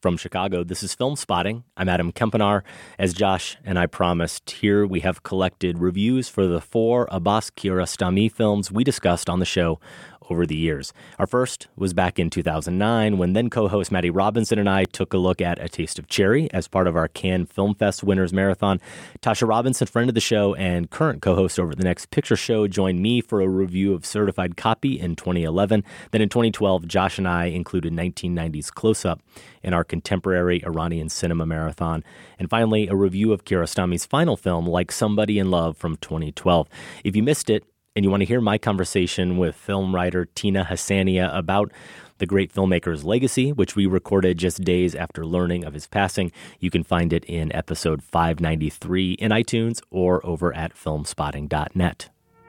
From Chicago, this is Film Spotting. I'm Adam Kempenaar. As Josh and I promised, here we have collected reviews for the 4 Abbas Kiarostami films we discussed on the show over the years. Our first was back in 2009 when then co-host Maddie Robinson and I took a look at A Taste of Cherry as part of our Cannes Film Fest Winners Marathon. Tasha Robinson, friend of the show and current co-host over at The Next Picture Show, joined me for a review of Certified Copy in 2011. Then in 2012, Josh and I included 1990's Close-Up in our Contemporary Iranian Cinema Marathon. And finally, a review of Kiarostami's final film, Like Somebody in Love, from 2012. If you missed it, and you want to hear my conversation with film writer Tina Hassania about the great filmmaker's legacy, which we recorded just days after learning of his passing, you can find it in episode 593 in iTunes or over at filmspotting.net.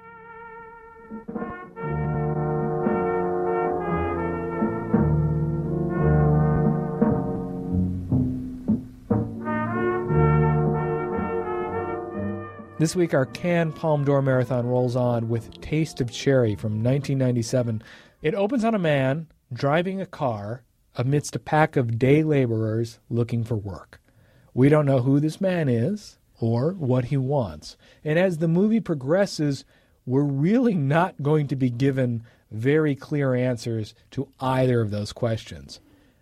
This week, our Cannes Palme d'Or Marathon rolls on with Taste of Cherry from 1997. It opens on a man driving a car amidst a pack of day laborers looking for work. We don't know who this man is or what he wants. And as the movie progresses, we're really not going to be given very clear answers to either of those questions.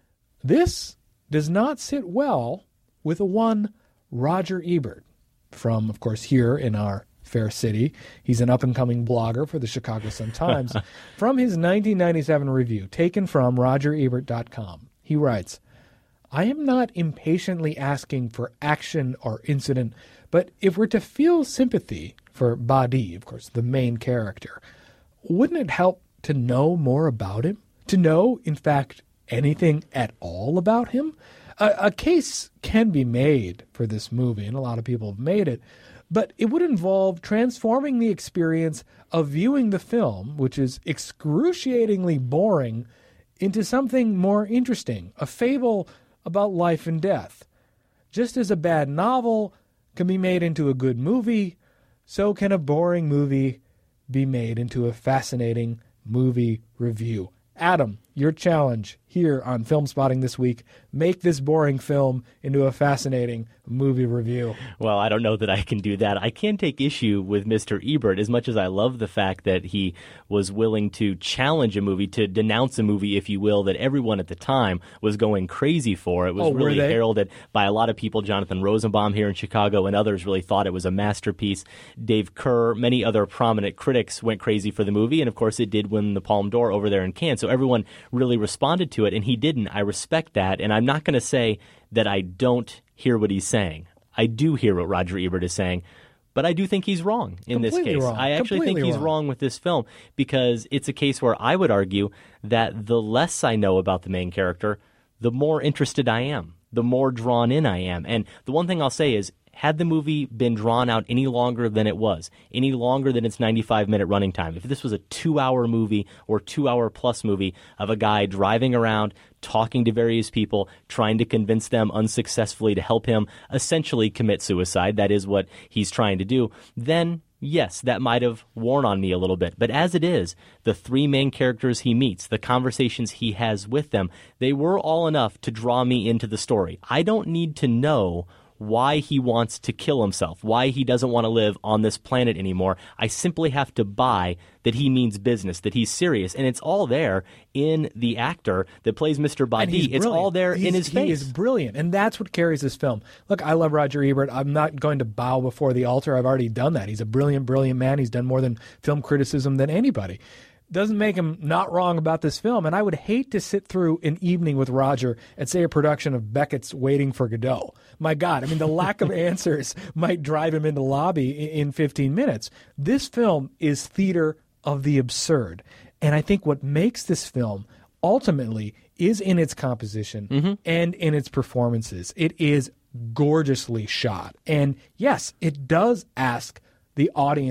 This does not sit well with a one Roger Ebert. From, of course, here in our fair city. He's an up-and-coming blogger for the Chicago Sun-Times. From his 1997 review, taken from RogerEbert.com, he writes, "I am not impatiently asking for action or incident, but if we're to feel sympathy for Badi, of course, the main character, wouldn't it help to know more about him? To know, in fact, anything at all about him? A case can be made for this movie, and a lot of people have made it, but it would involve transforming the experience of viewing the film, which is excruciatingly boring, into something more interesting, a fable about life and death. Just as a bad novel can be made into a good movie, so can a boring movie be made into a fascinating movie review." Adam, your challenge here on Film Spotting this week, make this boring film into a fascinating movie review. Well, I don't know that I can do that. I can take issue with Mr. Ebert as much as I love the fact that he was willing to challenge a movie, to denounce a movie, if you will, that everyone at the time was going crazy for. It was really heralded by a lot of people. Jonathan Rosenbaum here in Chicago and others really thought it was a masterpiece. Dave Kerr, many other prominent critics went crazy for the movie, and of course it did win the Palme d'Or over there in Cannes, so everyone really responded to it, and he didn't. I respect that, and I'm not going to say that I don't hear what he's saying. I do hear what Roger Ebert is saying, but I do think he's wrong in this case. Wrong. I actually think he's wrong with this film because it's a case where I would argue that the less I know about the main character, the more interested I am, the more drawn in I am. And the one thing I'll say is, had the movie been drawn out any longer than it was, any longer than its 95-minute running time, if this was a 2-hour movie or 2-hour-plus movie of a guy driving around, talking to various people, trying to convince them unsuccessfully to help him essentially commit suicide, that is what he's trying to do, then yes, that might have worn on me a little bit. But as it is, the 3 main characters he meets, the conversations he has with them, they were all enough to draw me into the story. I don't need to know why he wants to kill himself, why he doesn't want to live on this planet anymore. I simply have to buy that he means business, that he's serious. And it's all there in the actor that plays Mr. Badi. It's all there in his face. He is brilliant, and that's what carries this film. Look, I love Roger Ebert. I'm not going to bow before the altar. I've already done that. He's a brilliant, brilliant man. He's done more than film criticism than anybody. Doesn't make him not wrong about this film, and I would hate to sit through an evening with Roger at, say, a production of Beckett's Waiting for Godot. My God, I mean, the lack of answers might drive him into the lobby in 15 minutes. This film is theater of the absurd, and I think what makes this film ultimately is in its composition and in its performances. It is gorgeously shot, and yes, it does ask the audience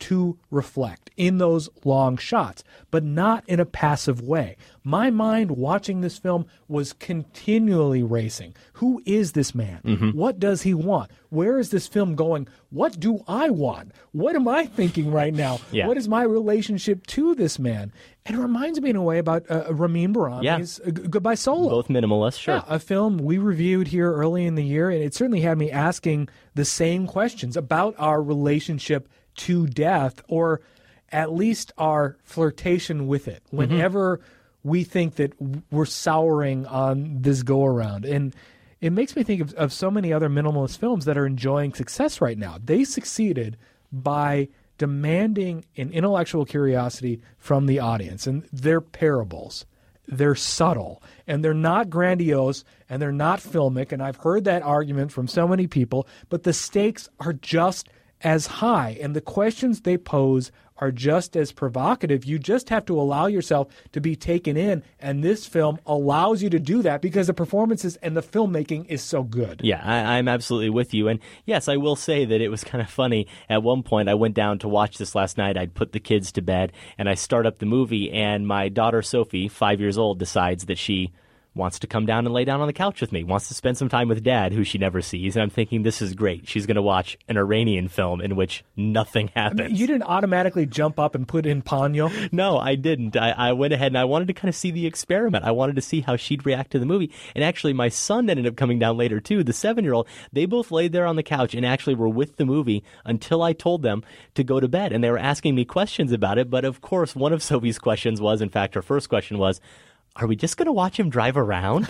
to reflect in those long shots, but not in a passive way. My mind watching this film was continually racing. Who is this man? What does he want? Where is this film going? What do I want? What am I thinking right now? Yeah. What is my relationship to this man? And it reminds me in a way about Ramin Barami's Goodbye Solo. Both minimalist, sure. Yeah, a film we reviewed here early in the year, and it certainly had me asking the same questions about our relationship to death, or at least our flirtation with it, whenever we think that we're souring on this go-around. And it makes me think of so many other minimalist films that are enjoying success right now. They succeeded by demanding an intellectual curiosity from the audience, and they're parables. They're subtle, and they're not grandiose, and they're not filmic, and I've heard that argument from so many people, but the stakes are just as high, and the questions they pose are just as provocative. You just have to allow yourself to be taken in, and this film allows you to do that because the performances and the filmmaking is so good. Yeah, I'm absolutely with you. And yes, I will say that it was kind of funny. At one point, I went down to watch this last night. I'd put the kids to bed, and I start up the movie, and my daughter, Sophie, 5 years old, decides that she wants to come down and lay down on the couch with me, wants to spend some time with Dad, who she never sees. And I'm thinking, this is great. She's going to watch an Iranian film in which nothing happens. I mean, you didn't automatically jump up and put in Ponyo? No, I didn't. I went ahead and I wanted to kind of see the experiment. I wanted to see how she'd react to the movie. And actually, my son ended up coming down later, too, the 7-year-old. They both laid there on the couch and actually were with the movie until I told them to go to bed. And they were asking me questions about it. But of course, one of Sophie's questions was, in fact, her first question was, are we just going to watch him drive around?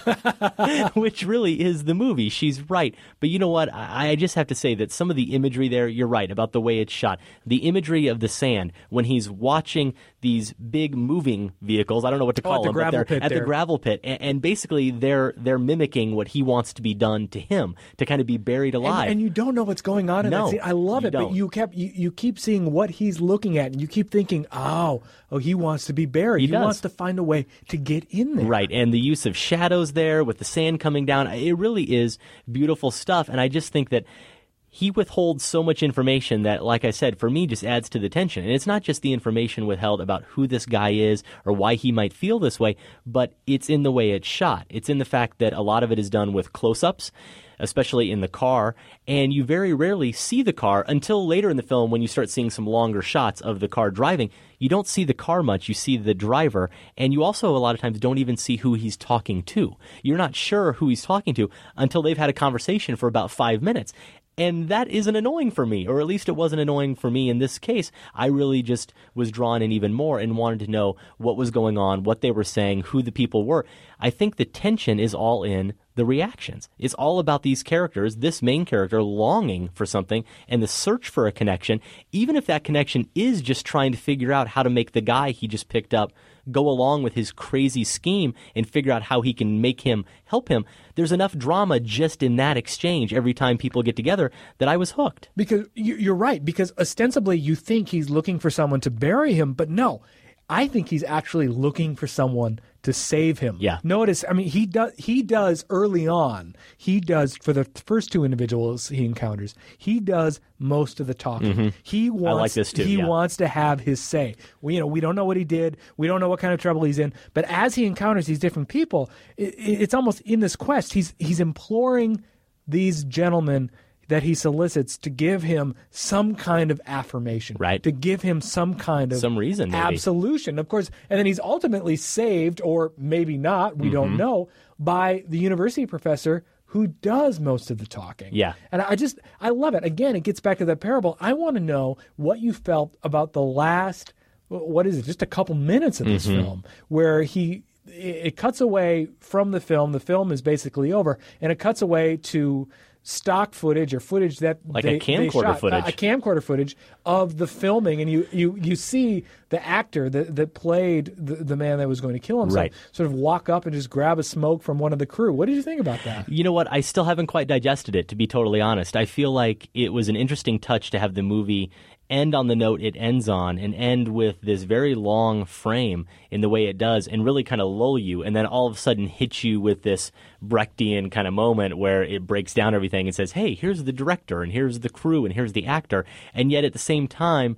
Which really is the movie. She's right. But you know what? I just have to say that some of the imagery there, you're right about the way it's shot. The imagery of the sand when he's watching these big moving vehicles, I don't know what to call them, but they're at the gravel pit. And basically they're mimicking what he wants to be done to him, to kind of be buried alive. And you don't know what's going on in that scene. I love it, but you keep seeing what he's looking at, and you keep thinking, oh, he wants to be buried. He wants to find a way to get in there. Right, and the use of shadows there with the sand coming down, it really is beautiful stuff. And I just think that he withholds so much information that, like I said, for me just adds to the tension. And it's not just the information withheld about who this guy is or why he might feel this way, but it's in the way it's shot. It's in the fact that a lot of it is done with close-ups, especially in the car, and you very rarely see the car until later in the film when you start seeing some longer shots of the car driving. You don't see the car much, you see the driver, and you also a lot of times don't even see who he's talking to. You're not sure who he's talking to until they've had a conversation for about 5 minutes. And that isn't annoying for me, or at least it wasn't annoying for me in this case. I really just was drawn in even more and wanted to know what was going on, what they were saying, who the people were. I think the tension is all in the reactions. It's all about these characters, this main character longing for something and the search for a connection, even if that connection is just trying to figure out how to make the guy he just picked up go along with his crazy scheme and figure out how he can make him help him. There's enough drama just in that exchange every time people get together that I was hooked. Because you're right, because ostensibly you think he's looking for someone to bury him, but no, I think he's actually looking for someone to save him. Yeah. Notice, I mean, he does early on. He does, for the first two individuals he encounters, he does most of the talking. Mm-hmm. He wants, I like this too, he wants to have his say. We don't know what he did. We don't know what kind of trouble he's in. But as he encounters these different people, it's almost in this quest, he's imploring these gentlemen that he solicits to give him some kind of affirmation, right? To give him some kind of some reason, maybe. Absolution, of course. And then he's ultimately saved, or maybe not, we don't know, by the university professor who does most of the talking. Yeah. And I love it. Again, it gets back to that parable. I want to know what you felt about the last, what is it, just a couple minutes of this film, where it cuts away from the film. The film is basically over, and it cuts away to stock footage or footage that like a camcorder footage, a camcorder footage of the filming, and you see the actor that played the man that was going to kill himself, right, sort of walk up and just grab a smoke from one of the crew. What did you think about that? You know what? I still haven't quite digested it, to be totally honest. I feel like it was an interesting touch to have the movie end on the note it ends on and end with this very long frame in the way it does and really kind of lull you and then all of a sudden hit you with this Brechtian kind of moment where it breaks down everything and says, hey, here's the director and here's the crew and here's the actor. And yet at the same time,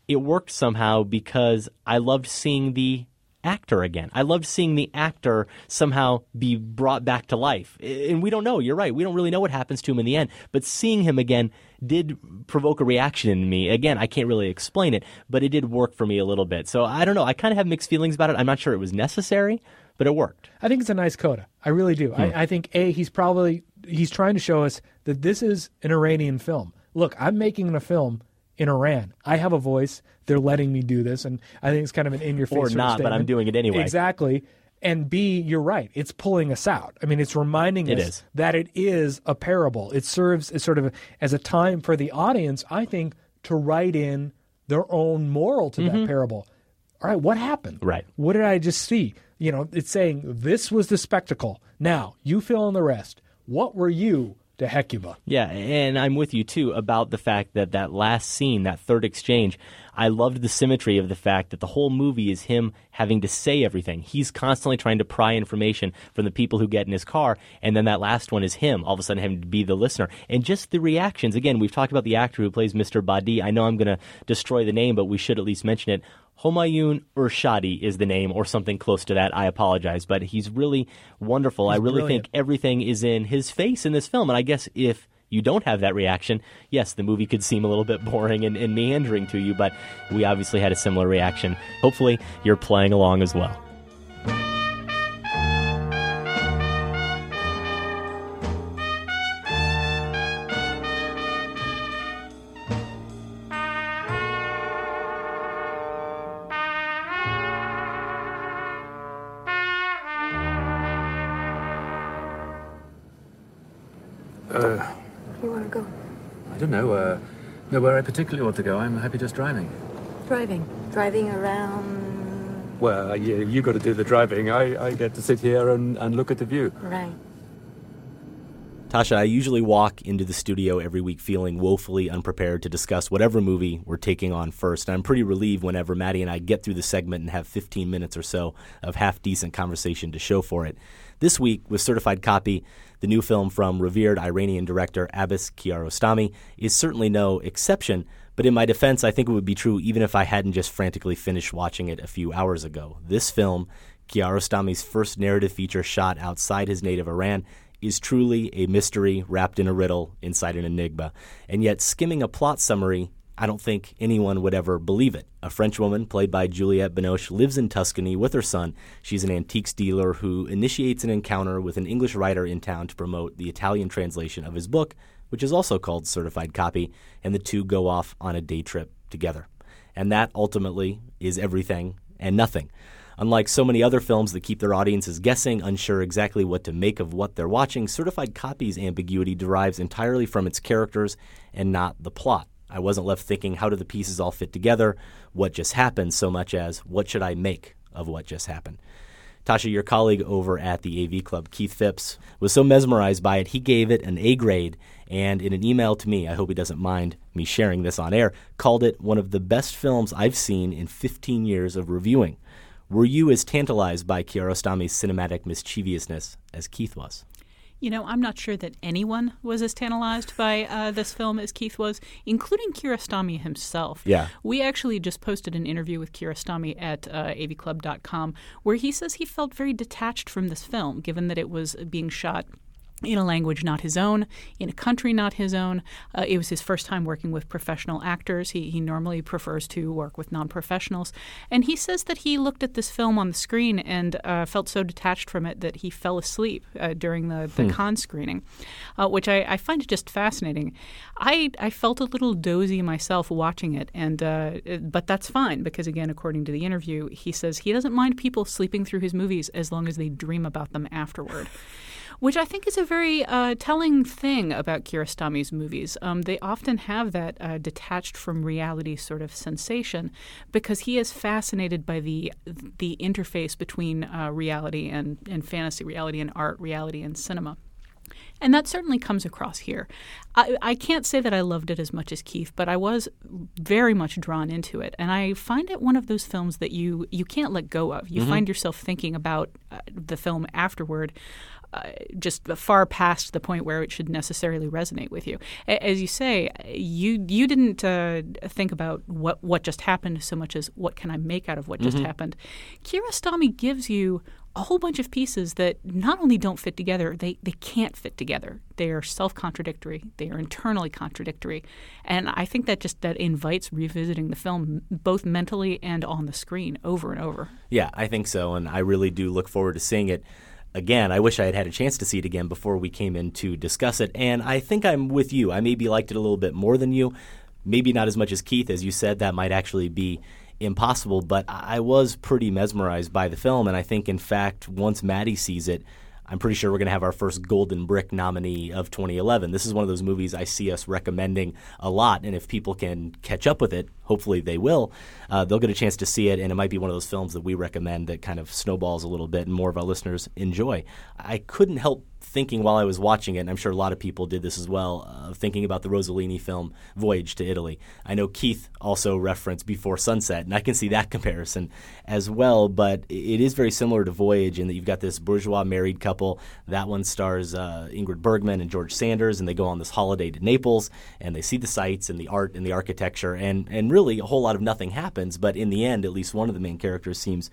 it worked somehow because I loved seeing the actor again. I loved seeing the actor somehow be brought back to life. And we don't know, you're right, we don't really know what happens to him in the end, but seeing him again did provoke a reaction in me. Again, I can't really explain it, but it did work for me a little bit. So I don't know, I kind of have mixed feelings about it. I'm not sure it was necessary, but it worked. I think it's a nice coda. I really do. I think, he's trying to show us that this is an Iranian film. Look, I'm making a film in Iran. I have a voice. They're letting me do this, and I think it's kind of an in-your-face or sort not, of but I'm doing it anyway. Exactly. And B, you're right. It's pulling us out. I mean, it's reminding us that it is a parable. It serves as sort of as a time for the audience, I think, to write in their own moral to that parable. All right, what happened? Right. What did I just see? You know, it's saying this was the spectacle. Now, you fill in the rest. What were you to Hecuba? Yeah, and I'm with you, too, about the fact that that last scene, that third exchange, I loved the symmetry of the fact that the whole movie is him having to say everything. He's constantly trying to pry information from the people who get in his car, and then that last one is him, all of a sudden having to be the listener. And just the reactions. Again, we've talked about the actor who plays Mr. Badi. I know I'm going to destroy the name, but we should at least mention it. Homayun Urshadi is the name, or something close to that. I apologize, but he's really wonderful. I really think everything is in his face in this film, and I guess if you don't have that reaction, yes, the movie could seem a little bit boring and meandering to you, but we obviously had a similar reaction. Hopefully, you're playing along as well. You want to go? I don't know. Nowhere I particularly want to go. I'm happy just driving. Driving? Driving around... Well, you got to do the driving. I get to sit here and look at the view. Right. Tasha, I usually walk into the studio every week feeling woefully unprepared to discuss whatever movie we're taking on first. And I'm pretty relieved whenever Maddie and I get through the segment and have 15 minutes or so of half-decent conversation to show for it. This week, with Certified Copy, the new film from revered Iranian director Abbas Kiarostami is certainly no exception, but in my defense, I think it would be true even if I hadn't just frantically finished watching it a few hours ago. This film, Kiarostami's first narrative feature shot outside his native Iran, is truly a mystery wrapped in a riddle inside an enigma. And yet, skimming a plot summary, I don't think anyone would ever believe it. A French woman, played by Juliette Binoche, lives in Tuscany with her son. She's an antiques dealer who initiates an encounter with an English writer in town to promote the Italian translation of his book, which is also called Certified Copy, and the two go off on a day trip together. And that, ultimately, is everything and nothing. Unlike so many other films that keep their audiences guessing, unsure exactly what to make of what they're watching, Certified Copy's ambiguity derives entirely from its characters and not the plot. I wasn't left thinking, how do the pieces all fit together? What just happened? So much as, what should I make of what just happened? Tasha, your colleague over at the AV Club, Keith Phipps, was so mesmerized by it, he gave it an A grade, and in an email to me, I hope he doesn't mind me sharing this on air, called it one of the best films I've seen in 15 years of reviewing. Were you as tantalized by Kiarostami's cinematic mischievousness as Keith was? You know, I'm not sure that anyone was as tantalized by this film as Keith was, including Kiarostami himself. Yeah. We actually just posted an interview with Kiarostami at avclub.com where he says he felt very detached from this film, given that it was being shot in a language not his own, in a country not his own. It was his first time working with professional actors. He normally prefers to work with non-professionals. And he says that he looked at this film on the screen and felt so detached from it that he fell asleep during the Cannes screening, which I find just fascinating. I felt a little dozy myself watching it, and but that's fine because, again, according to the interview, he says he doesn't mind people sleeping through his movies as long as they dream about them afterward. Which I think is a very telling thing about Kiarostami's movies. They often have that detached from reality sort of sensation because he is fascinated by the interface between reality and fantasy, reality and art, reality and cinema. And that certainly comes across here. I can't say that I loved it as much as Keith, but I was very much drawn into it. And I find it one of those films that you can't let go of. You find yourself thinking about the film afterward. just far past the point where it should necessarily resonate with you. As you say, you didn't think about what just happened so much as what can I make out of what just happened. Kiarostami gives you a whole bunch of pieces that not only don't fit together, they can't fit together. They are self-contradictory. They are internally contradictory. And I think that invites revisiting the film both mentally and on the screen over and over. Yeah, I think so, and I really do look forward to seeing it again. I wish I had a chance to see it again before we came in to discuss it, and I think I'm with you. I maybe liked it a little bit more than you, maybe not as much as Keith. As you said, that might actually be impossible, but I was pretty mesmerized by the film, and I think, in fact, once Maddie sees it, I'm pretty sure we're going to have our first Golden Brick nominee of 2011. This is one of those movies I see us recommending a lot, and if people can catch up with it, hopefully they will, they'll get a chance to see it, and it might be one of those films that we recommend that kind of snowballs a little bit and more of our listeners enjoy. I couldn't help thinking while I was watching it, and I'm sure a lot of people did this as well, thinking about the Rossellini film Voyage to Italy. I know Keith also referenced Before Sunset, and I can see that comparison as well, but it is very similar to Voyage in that you've got this bourgeois married couple. That one stars Ingrid Bergman and George Sanders, and they go on this holiday to Naples, and they see the sights and the art and the architecture, and really a whole lot of nothing happens, but in the end, at least one of the main characters seems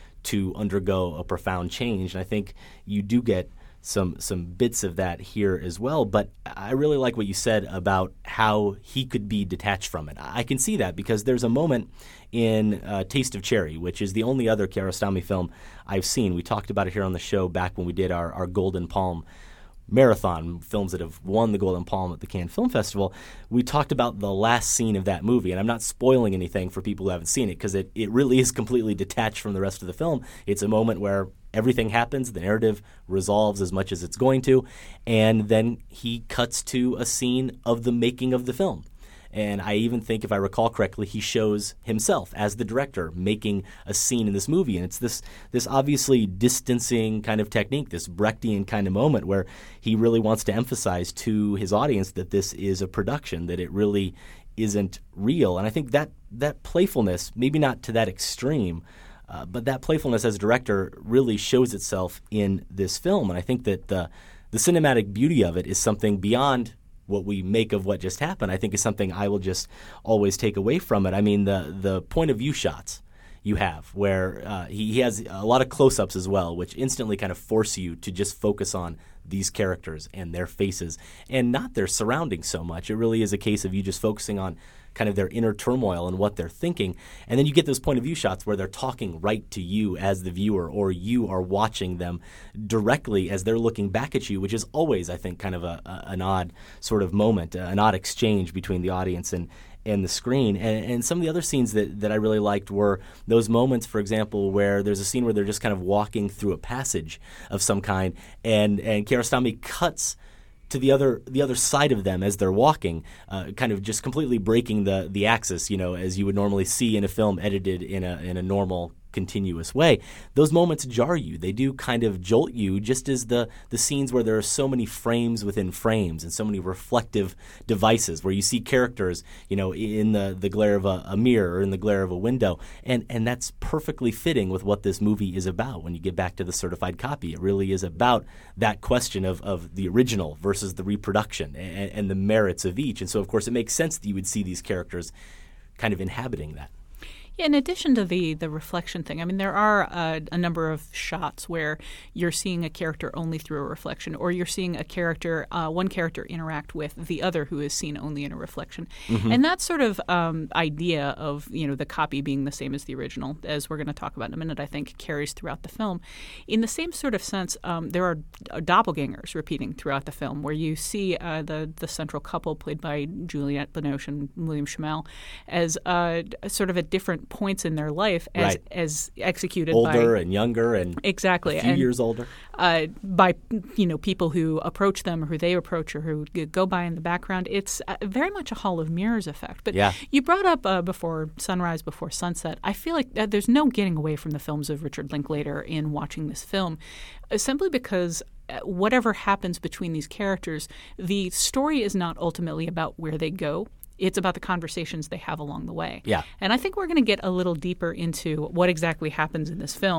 to undergo a profound change, and I think you do get some bits of that here as well. But I really like what you said about how he could be detached from it. I can see that because there's a moment in Taste of Cherry, which is the only other Kiarostami film I've seen. We talked about it here on the show back when we did our Golden Palm marathon, films that have won the Golden Palm at the Cannes Film Festival. We talked about the last scene of that movie, and I'm not spoiling anything for people who haven't seen it because it really is completely detached from the rest of the film. It's a moment where everything happens, the narrative resolves as much as it's going to, and then he cuts to a scene of the making of the film. And I even think, if I recall correctly, he shows himself as the director making a scene in this movie. And it's this obviously distancing kind of technique, this Brechtian kind of moment where he really wants to emphasize to his audience that this is a production, that it really isn't real. And I think that playfulness, maybe not to that extreme, but that playfulness as a director really shows itself in this film. And I think that the cinematic beauty of it is something beyond what we make of what just happened. I think is something I will just always take away from it. I mean, the point of view shots you have where he has a lot of close-ups as well, which instantly kind of force you to just focus on these characters and their faces and not their surroundings so much. It really is a case of you just focusing on kind of their inner turmoil and what they're thinking. And then you get those point of view shots where they're talking right to you as the viewer, or you are watching them directly as they're looking back at you, which is always, I think, kind of an odd sort of moment, an odd exchange between the audience and the screen. And some of the other scenes that I really liked were those moments, for example, where there's a scene where they're just kind of walking through a passage of some kind, and Kiarostami cuts to the other side of them as they're walking, kind of just completely breaking the axis, as you would normally see in a film edited in a normal continuous way. Those moments jar you. They do kind of jolt you, just as the scenes where there are so many frames within frames and so many reflective devices where you see characters, in the glare of a mirror or in the glare of a window. And that's perfectly fitting with what this movie is about when you get back to the certified copy. It really is about that question of the original versus the reproduction and the merits of each. And so, of course, it makes sense that you would see these characters kind of inhabiting that. Yeah, in addition to the reflection thing, I mean, there are a number of shots where you're seeing a character only through a reflection, or you're seeing a character, one character interact with the other who is seen only in a reflection. Mm-hmm. And that sort of idea of, the copy being the same as the original, as we're going to talk about in a minute, I think carries throughout the film. In the same sort of sense, there are doppelgangers repeating throughout the film, where you see the central couple played by Juliette Binoche and William Schimmel as sort of at different points in their life as executed older and younger and exactly a few years older by people who approach them or who they approach or who go by in the background. It's very much a Hall of Mirrors effect. But you brought up Before Sunrise, Before Sunset. I feel like there's no getting away from the films of Richard Linklater in watching this film, simply because whatever happens between these characters, the story is not ultimately about where they go. It's about the conversations they have along the way. Yeah. And I think we're going to get a little deeper into what exactly happens in this film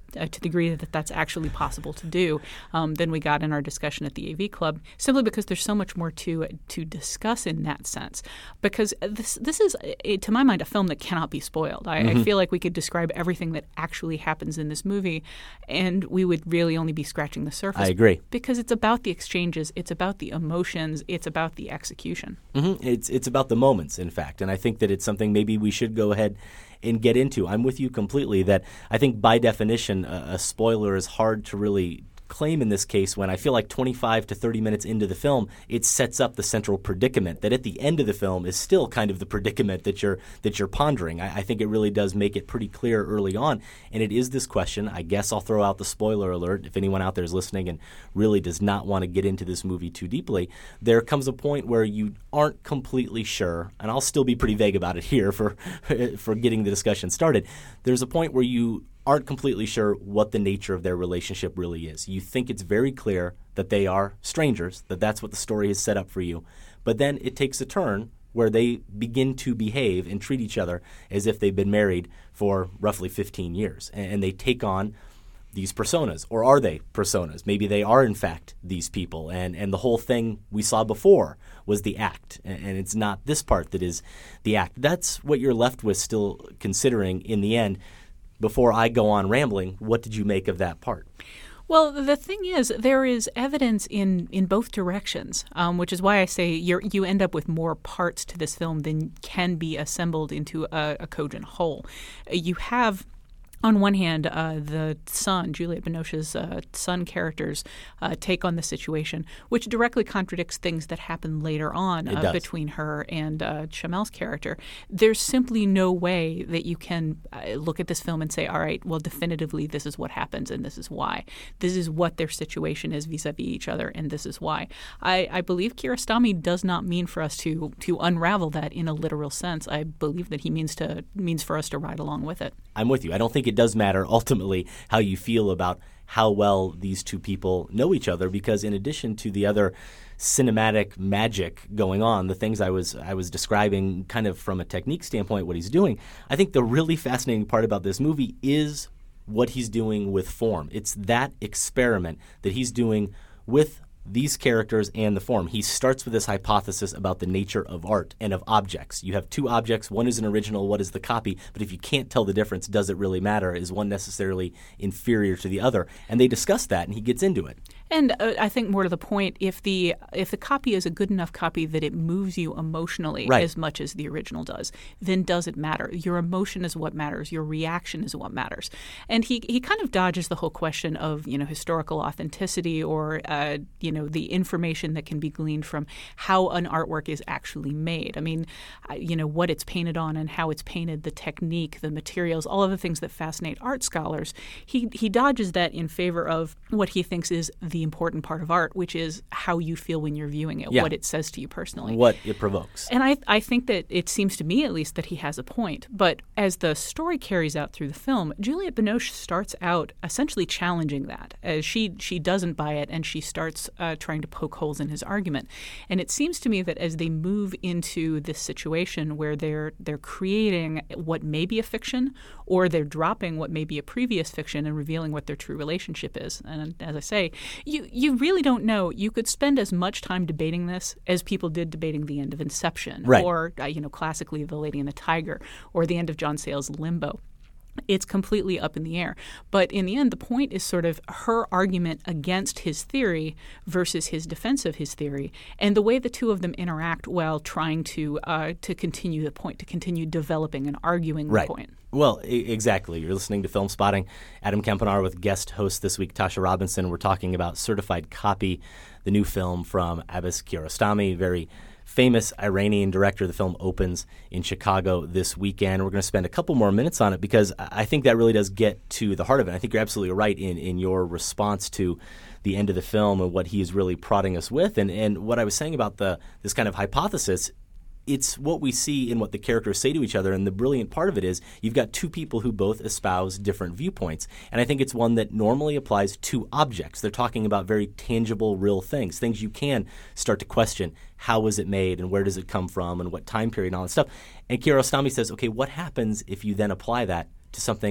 to the degree that that's actually possible to do, than we got in our discussion at the AV Club, simply because there's so much more to discuss in that sense. Because this is, to my mind, a film that cannot be spoiled. I feel like we could describe everything that actually happens in this movie, and we would really only be scratching the surface. I agree. Because it's about the exchanges, it's about the emotions, it's about the execution. It's about the moments, in fact, and I think that it's something maybe we should go ahead and get into. I'm with you completely that I think by definition a spoiler is hard to really claim in this case when I feel like 25 to 30 minutes into the film, it sets up the central predicament that at the end of the film is still kind of the predicament that you're pondering. I think it really does make it pretty clear early on, and it is this question. I guess I'll throw out the spoiler alert if anyone out there is listening and really does not want to get into this movie too deeply. There comes a point where you aren't completely sure, and I'll still be pretty vague about it here for getting the discussion started. There's a point where you aren't completely sure what the nature of their relationship really is. You think it's very clear that they are strangers, that that's what the story has set up for you. But then it takes a turn where they begin to behave and treat each other as if they've been married for roughly 15 years. And they take on these personas. Or are they personas? Maybe they are, in fact, these people. And the whole thing we saw before was the act. And it's not this part that is the act. That's what you're left with still considering in the end. Before I go on rambling, what did you make of that part? Well, the thing is, there is evidence in both directions, which is why I say you end up with more parts to this film than can be assembled into a cogent whole. You have, on one hand, the son, Juliette Binoche's son character's take on the situation, which directly contradicts things that happen later on between her and Chamel's character. There's simply no way that you can look at this film and say, all right, well, definitively this is what happens and this is why. This is what their situation is vis-a-vis each other, and this is why. I believe Kiarostami does not mean for us to unravel that in a literal sense. I believe that he means for us to ride along with it. I'm with you. I don't think it does matter ultimately how you feel about how well these two people know each other, because in addition to the other cinematic magic going on, the things I was describing kind of from a technique standpoint, what he's doing, I think the really fascinating part about this movie is what he's doing with form. It's that experiment that he's doing with these characters and the form. He starts with this hypothesis about the nature of art and of objects. You have two objects. One is an original, one is the copy. But if you can't tell the difference, does it really matter? Is one necessarily inferior to the other? And they discuss that, and he gets into it. And I think more to the point, if the copy is a good enough copy that it moves you emotionally as much as the original does, then does it matter? Your emotion is what matters. Your reaction is what matters. And he kind of dodges the whole question of historical authenticity or the information that can be gleaned from how an artwork is actually made. I mean, what it's painted on and how it's painted, the technique, the materials, all of the things that fascinate art scholars. He dodges that in favor of what he thinks is the important part of art, which is how you feel when you're viewing it, what it says to you personally. What it provokes. And I think that it seems to me, at least, that he has a point. But as the story carries out through the film, Juliette Binoche starts out essentially challenging that. As she doesn't buy it, and she starts trying to poke holes in his argument. And it seems to me that as they move into this situation where they're creating what may be a fiction, or they're dropping what may be a previous fiction and revealing what their true relationship is. And as I say, you really don't know. You could spend as much time debating this as people did debating the end of Inception, or classically The Lady and the Tiger, or the end of John Sayles' Limbo. It's completely up in the air. But in the end, the point is sort of her argument against his theory versus his defense of his theory, and the way the two of them interact while trying to continue the point, to continue developing and arguing the point. Well, exactly. You're listening to Film Spotting. Adam Kempenaar with guest host this week, Tasha Robinson. We're talking about Certified Copy, the new film from Abbas Kiarostami, very famous Iranian director. The film opens in Chicago this weekend. We're going to spend a couple more minutes on it because I think that really does get to the heart of it. I think you're absolutely right in your response to the end of the film and what he is really prodding us with. And what I was saying about this kind of hypothesis, it's what we see in what the characters say to each other, and the brilliant part of it is you've got two people who both espouse different viewpoints, and I think it's one that normally applies to objects. They're talking about very tangible, real things you can start to question. How was it made, and where does it come from, and what time period, and all that stuff. And Kiarostami says, okay, what happens if you then apply that to something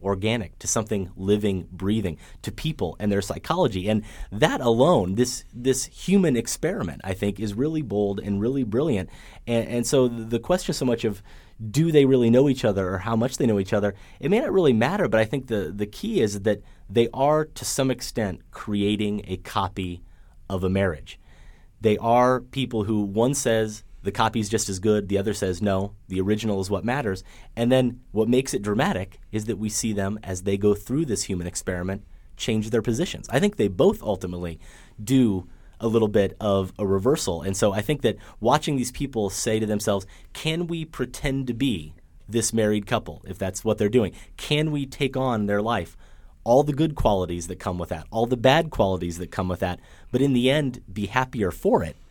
organic, to something living, breathing, to people and their psychology. And that alone, this human experiment, I think, is really bold and really brilliant. And so the question so much of do they really know each other or how much they know each other, it may not really matter, but I think the key is that they are, to some extent, creating a copy of a marriage. They are people who one says the copy is just as good, the other says no, the original is what matters. And then what makes it dramatic is that we see them, as they go through this human experiment, change their positions. I think they both ultimately do a little bit of a reversal. And so I think that watching these people say to themselves, can we pretend to be this married couple, if that's what they're doing? Can we take on their life? All the good qualities that come with that, all the bad qualities that come with that, but in the end, be happier for it,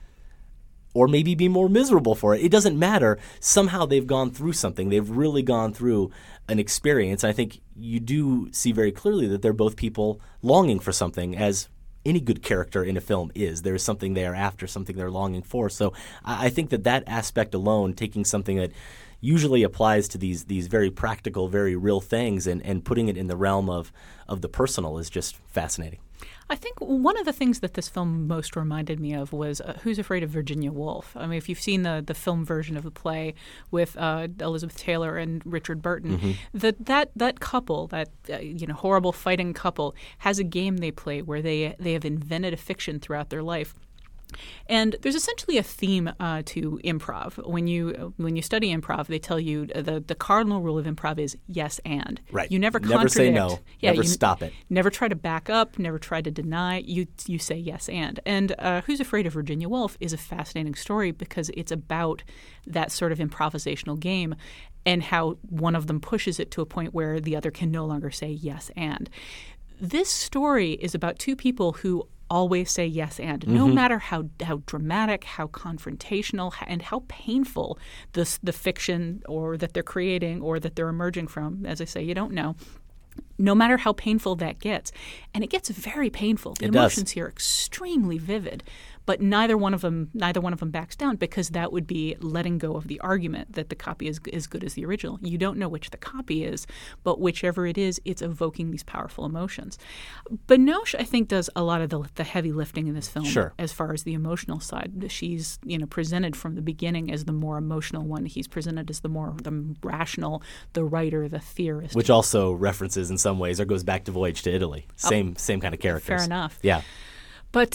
or maybe be more miserable for it. It doesn't matter. Somehow they've gone through something. They've really gone through an experience. I think you do see very clearly that they're both people longing for something, as any good character in a film is. There is something they are after, something they're longing for. So I think that aspect alone, taking something that usually applies to these very practical, very real things and putting it in the realm of the personal, is just fascinating. I think one of the things that this film most reminded me of was Who's Afraid of Virginia Woolf? I mean, if you've seen the film version of the play with Elizabeth Taylor and Richard Burton, that couple, that horrible fighting couple, has a game they play where they have invented a fiction throughout their life. And there's essentially a theme to improv. When you study improv, they tell you the cardinal rule of improv is yes and. Right. You never contradict. Never say no. Never stop it. Never try to back up. Never try to deny. You say yes and. And Who's Afraid of Virginia Woolf is a fascinating story because it's about that sort of improvisational game and how one of them pushes it to a point where the other can no longer say yes and. This story is about two people who always say yes and, no matter how dramatic, how confrontational, and how painful the fiction or that they're creating or that they're emerging from. As I say, you don't know. No matter how painful that gets. And it gets very painful. The emotions here are extremely vivid. But neither one of them backs down, because that would be letting go of the argument that the copy is as good as the original. You don't know which the copy is, but whichever it is, it's evoking these powerful emotions. Binoche, I think, does a lot of the heavy lifting in this film. Sure. As far as the emotional side. She's presented from the beginning as the more emotional one. He's presented as the rational, the writer, the theorist. Which also references in some ways or goes back to Voyage to Italy. Same kind of characters. Fair enough. Yeah. But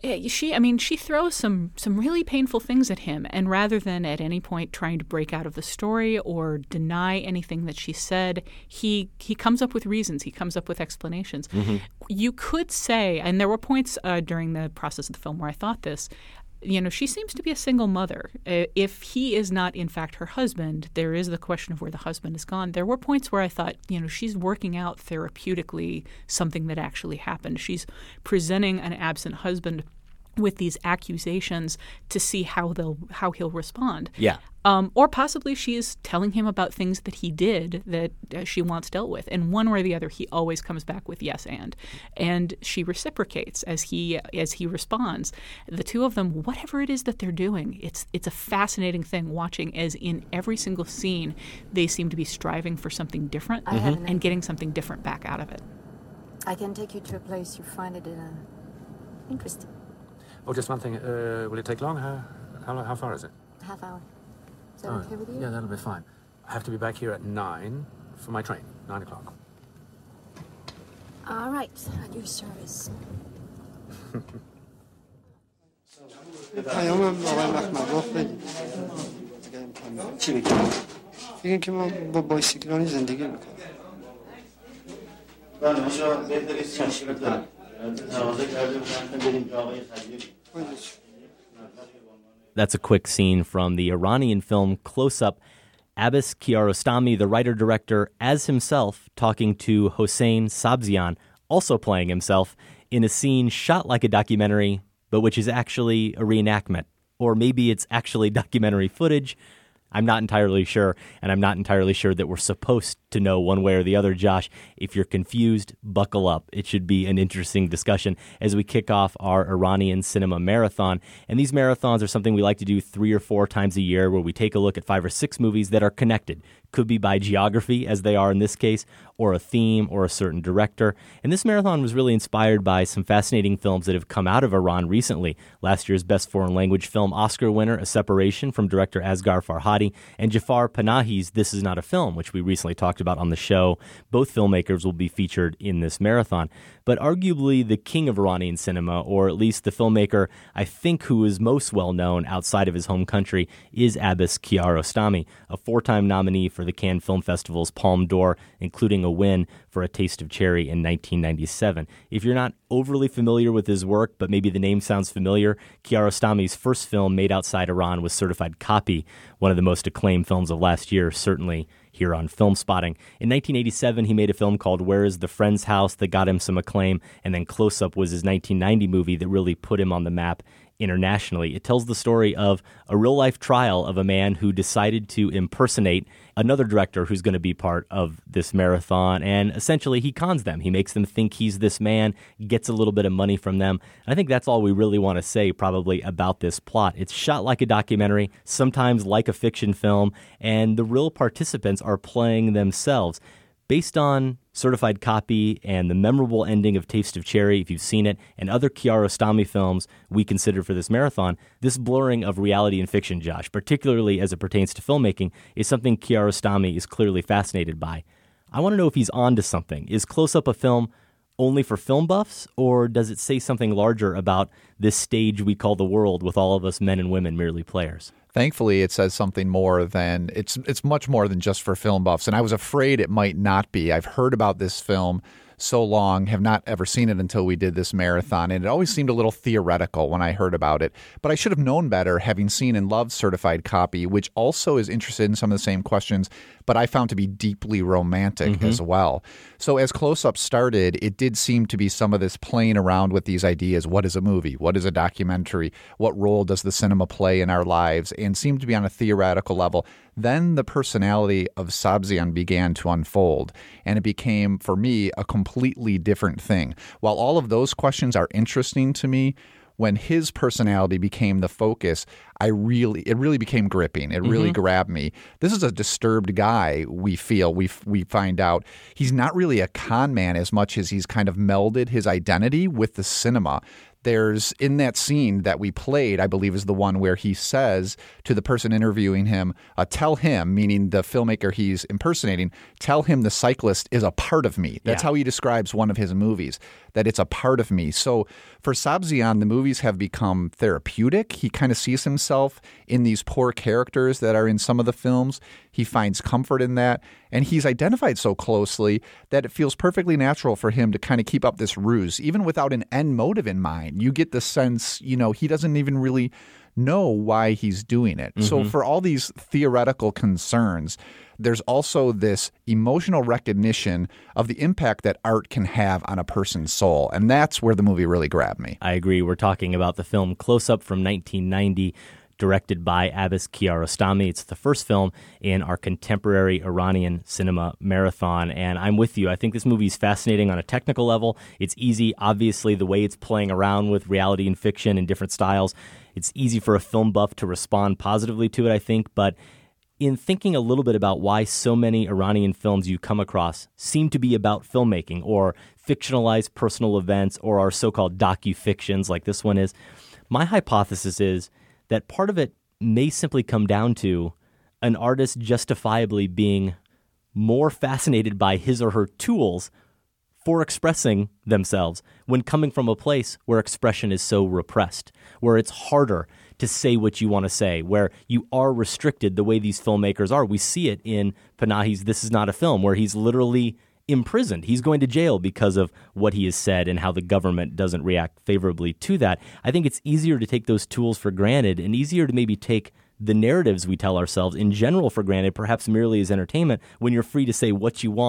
she throws some really painful things at him, and rather than at any point trying to break out of the story or deny anything that she said, he comes up with reasons. He comes up with explanations. Mm-hmm. You could say, and there were points during the process of the film where I thought this, she seems to be a single mother. If he is not, in fact, her husband, there is the question of where the husband is gone. There were points where I thought, she's working out therapeutically something that actually happened. She's presenting an absent husband with these accusations to see how he'll respond. Yeah. Or possibly she is telling him about things that he did that she wants dealt with. And one way or the other, he always comes back with yes and she reciprocates as he responds. The two of them, whatever it is that they're doing, it's a fascinating thing watching as in every single scene they seem to be striving for something different and getting something different back out of it. I can take you to a place you find it interesting. Oh, just one thing. Will it take long? How far is it? Half hour. Is that okay with you? Yeah, that'll be fine. I have to be back here at 9 for my train. 9 o'clock. All right. At your service. پیامم آقای مخمدوف بدید. چی بگیم؟ بگیم که ما با بایسیکلانی زندگی میکنیم. بله، شما بهتری چشم بدارم. That's a quick scene from the Iranian film Close Up. Abbas Kiarostami, the writer-director, as himself, talking to Hossein Sabzian, also playing himself, in a scene shot like a documentary, but which is actually a reenactment. Or maybe it's actually documentary footage. I'm not entirely sure, and I'm not entirely sure that we're supposed to know one way or the other, Josh. If you're confused, buckle up. It should be an interesting discussion as we kick off our Iranian cinema marathon. And these marathons are something we like to do 3 or 4 times a year, where we take a look at 5 or 6 movies that are connected. Could be by geography, as they are in this case, or a theme or a certain director. And this marathon was really inspired by some fascinating films that have come out of Iran recently. Last year's Best Foreign Language Film Oscar winner, A Separation, from director Asghar Farhadi, and Jafar Panahi's This Is Not a Film, which we recently talked about on the show. Both filmmakers will be featured in this marathon. But arguably the king of Iranian cinema, or at least the filmmaker I think who is most well known outside of his home country, is Abbas Kiarostami, a 4-time nominee for the Cannes Film Festival's Palme d'Or, including a win for A Taste of Cherry in 1997. If you're not overly familiar with his work, but maybe the name sounds familiar, Kiarostami's first film made outside Iran was Certified Copy, one of the most acclaimed films of last year, certainly here on Film Spotting. In 1987, he made a film called Where is the Friend's House that got him some acclaim, and then Close Up was his 1990 movie that really put him on the map internationally. It tells the story of a real-life trial of a man who decided to impersonate another director who's going to be part of this marathon, and essentially he cons them. He makes them think he's this man, gets a little bit of money from them. I think that's all we really want to say probably about this plot. It's shot like a documentary, sometimes like a fiction film, and the real participants are playing themselves. Based on Certified Copy and the memorable ending of Taste of Cherry, if you've seen it, and other Kiarostami films we consider for this marathon, this blurring of reality and fiction, Josh, particularly as it pertains to filmmaking, is something Kiarostami is clearly fascinated by. I want to know if he's on to something. Is Close Up a film only for film buffs, or does it say something larger about this stage we call the world with all of us men and women merely players? Thankfully, it says something more than it's much more than just for film buffs. And I was afraid it might not be. I've heard about this film so long, have not ever seen it until we did this marathon. And it always seemed a little theoretical when I heard about it. But I should have known better, having seen and loved Certified Copy, which also is interested in some of the same questions, but I found to be deeply romantic as well. So as Close Up started, it did seem to be some of this playing around with these ideas. What is a movie? What is a documentary? What role does the cinema play in our lives? And seemed to be on a theoretical level. Then the personality of Sabzian began to unfold, and it became, for me, a completely different thing. While all of those questions are interesting to me, when his personality became the focus, it really became gripping. It really grabbed me. This is a disturbed guy, we feel. We find out he's not really a con man as much as he's kind of melded his identity with the cinema. There's, in that scene that we played, I believe is the one where he says to the person interviewing him, tell him, meaning the filmmaker he's impersonating, tell him the cyclist is a part of me. That's how he describes one of his movies, that it's a part of me. So for Sabzian, the movies have become therapeutic. He kind of sees himself in these poor characters that are in some of the films. He finds comfort in that. And he's identified so closely that it feels perfectly natural for him to kind of keep up this ruse, even without an end motive in mind. You get the sense, he doesn't even really know why he's doing it. So for all these theoretical concerns, there's also this emotional recognition of the impact that art can have on a person's soul. And that's where the movie really grabbed me. I agree. We're talking about the film Close Up from 1990, directed by Abbas Kiarostami. It's the first film in our contemporary Iranian cinema marathon, and I'm with you. I think this movie is fascinating on a technical level. It's easy, obviously, the way it's playing around with reality and fiction in different styles. It's easy for a film buff to respond positively to it, I think, but in thinking a little bit about why so many Iranian films you come across seem to be about filmmaking or fictionalized personal events or are so-called docu-fictions like this one is, my hypothesis is that part of it may simply come down to an artist justifiably being more fascinated by his or her tools for expressing themselves when coming from a place where expression is so repressed, where it's harder to say what you want to say, where you are restricted the way these filmmakers are. We see it in Panahi's This Is Not a Film, where he's literally imprisoned. He's going to jail because of what he has said and how the government doesn't react favorably to that. I think it's easier to take those tools for granted and easier to maybe take the narratives we tell ourselves in general for granted, perhaps merely as entertainment, when you're free to say what you want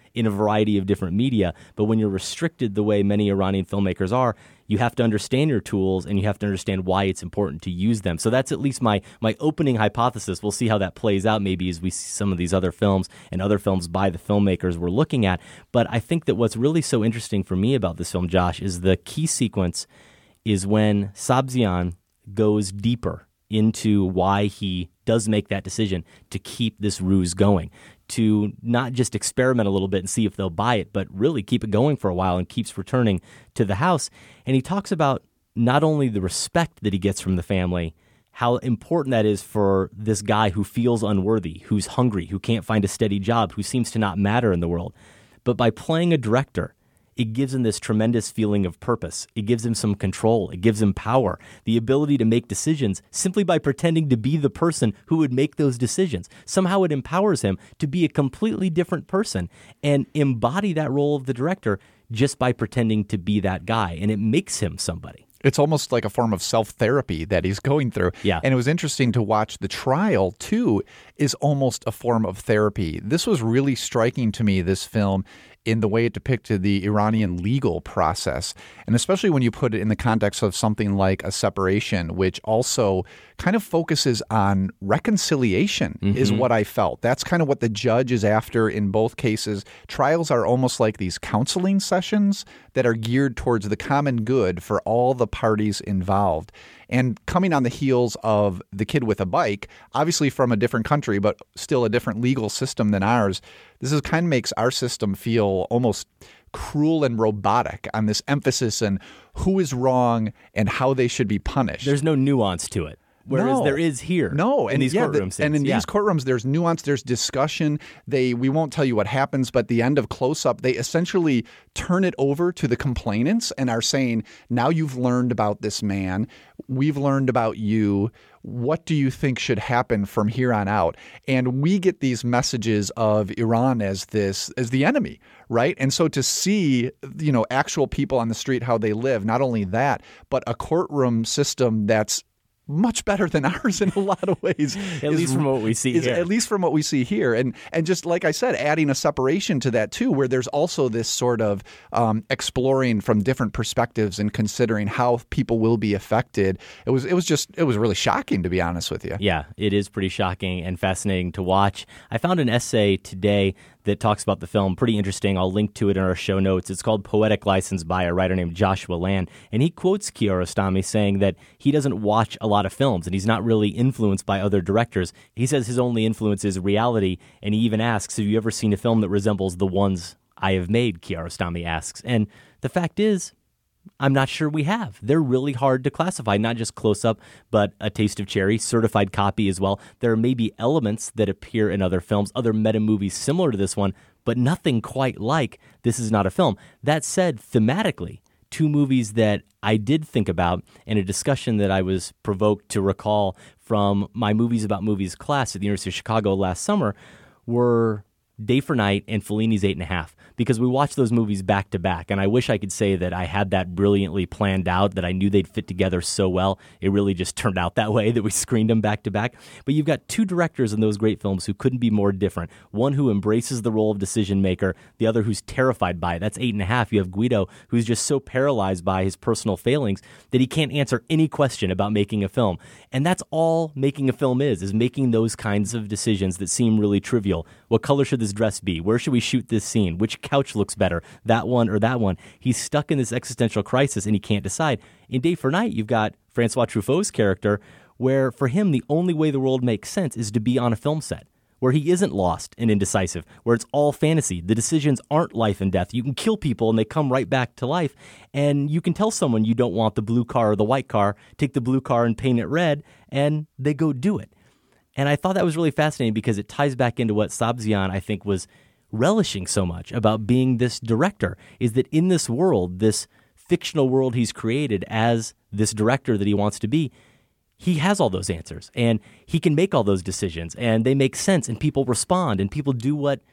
in a variety of different media. But when you're restricted the way many Iranian filmmakers are, you have to understand your tools and you have to understand why it's important to use them. So that's at least my opening hypothesis. We'll see how that plays out maybe as we see some of these other films and other films by the filmmakers we're looking at. But I think that what's really so interesting for me about this film, Josh, is the key sequence is when Sabzian goes deeper into why he does make that decision to keep this ruse going, to not just experiment a little bit and see if they'll buy it, but really keep it going for a while and keeps returning to the house. And he talks about not only the respect that he gets from the family, how important that is for this guy who feels unworthy, who's hungry, who can't find a steady job, who seems to not matter in the world. But by playing a director, it gives him this tremendous feeling of purpose. It gives him some control. It gives him power, the ability to make decisions simply by pretending to be the person who would make those decisions. Somehow it empowers him to be a completely different person and embody that role of the director just by pretending to be that guy. And it makes him somebody. It's almost like a form of self-therapy that he's going through. Yeah. And it was interesting to watch the trial, too, is almost a form of therapy. This was really striking to me, this film, in the way it depicted the Iranian legal process. And especially when you put it in the context of something like a separation, which also kind of focuses on reconciliation, is what I felt. That's kind of what the judge is after in both cases. Trials are almost like these counseling sessions that are geared towards the common good for all the parties involved. And coming on the heels of The Kid with a Bike, obviously from a different country, but still a different legal system than ours, this is kind of makes our system feel almost cruel and robotic on this emphasis on who is wrong and how they should be punished. There's no nuance to it. Whereas there is here in these courtroom scenes. And in these courtrooms, there's nuance, there's discussion. We won't tell you what happens, but at the end of close-up, they essentially turn it over to the complainants and are saying, now you've learned about this man. We've learned about you. What do you think should happen from here on out? And we get these messages of Iran as the enemy, right? And so to see, actual people on the street, how they live, not only that, but a courtroom system that's much better than ours in a lot of ways. At least from what we see here. At least from what we see here. And just like I said, adding a separation to that too, where there's also this sort of exploring from different perspectives and considering how people will be affected. It was really shocking, to be honest with you. Yeah, it is pretty shocking and fascinating to watch. I found an essay today that talks about the film. Pretty interesting. I'll link to it in our show notes. It's called Poetic License by a writer named Joshua Land. And he quotes Kiarostami saying that he doesn't watch a lot of films and he's not really influenced by other directors. He says his only influence is reality. And he even asks, have you ever seen a film that resembles the ones I have made? Kiarostami asks. And the fact is, I'm not sure we have. They're really hard to classify, not just Close-Up, but A Taste of Cherry, certified copy as well. There may be elements that appear in other films, other meta movies similar to this one, but nothing quite like This Is Not a Film. That said, thematically, two movies that I did think about in a discussion that I was provoked to recall from my Movies About Movies class at the University of Chicago last summer were Day for Night and Fellini's 8.5, because we watched those movies back to back. And I wish I could say that I had that brilliantly planned out, that I knew they'd fit together so well. It really just turned out that way, that we screened them back to back. But you've got two directors in those great films who couldn't be more different. One who embraces the role of decision maker, the other who's terrified by it. That's 8.5. You have Guido, who's just so paralyzed by his personal failings that he can't answer any question about making a film. And that's all making a film is making those kinds of decisions that seem really trivial. What color should this dress be? Where should we shoot this scene? Which couch looks better? That one or that one? He's stuck in this existential crisis and he can't decide. In Day for Night, you've got Francois Truffaut's character, where for him, the only way the world makes sense is to be on a film set, where he isn't lost and indecisive, where it's all fantasy. The decisions aren't life and death. You can kill people and they come right back to life. And you can tell someone you don't want the blue car or the white car, take the blue car and paint it red, and they go do it. And I thought that was really fascinating because it ties back into what Sabzian, I think, was relishing so much about being this director, is that in this world, this fictional world he's created as this director that he wants to be, he has all those answers and he can make all those decisions and they make sense and people respond and people do what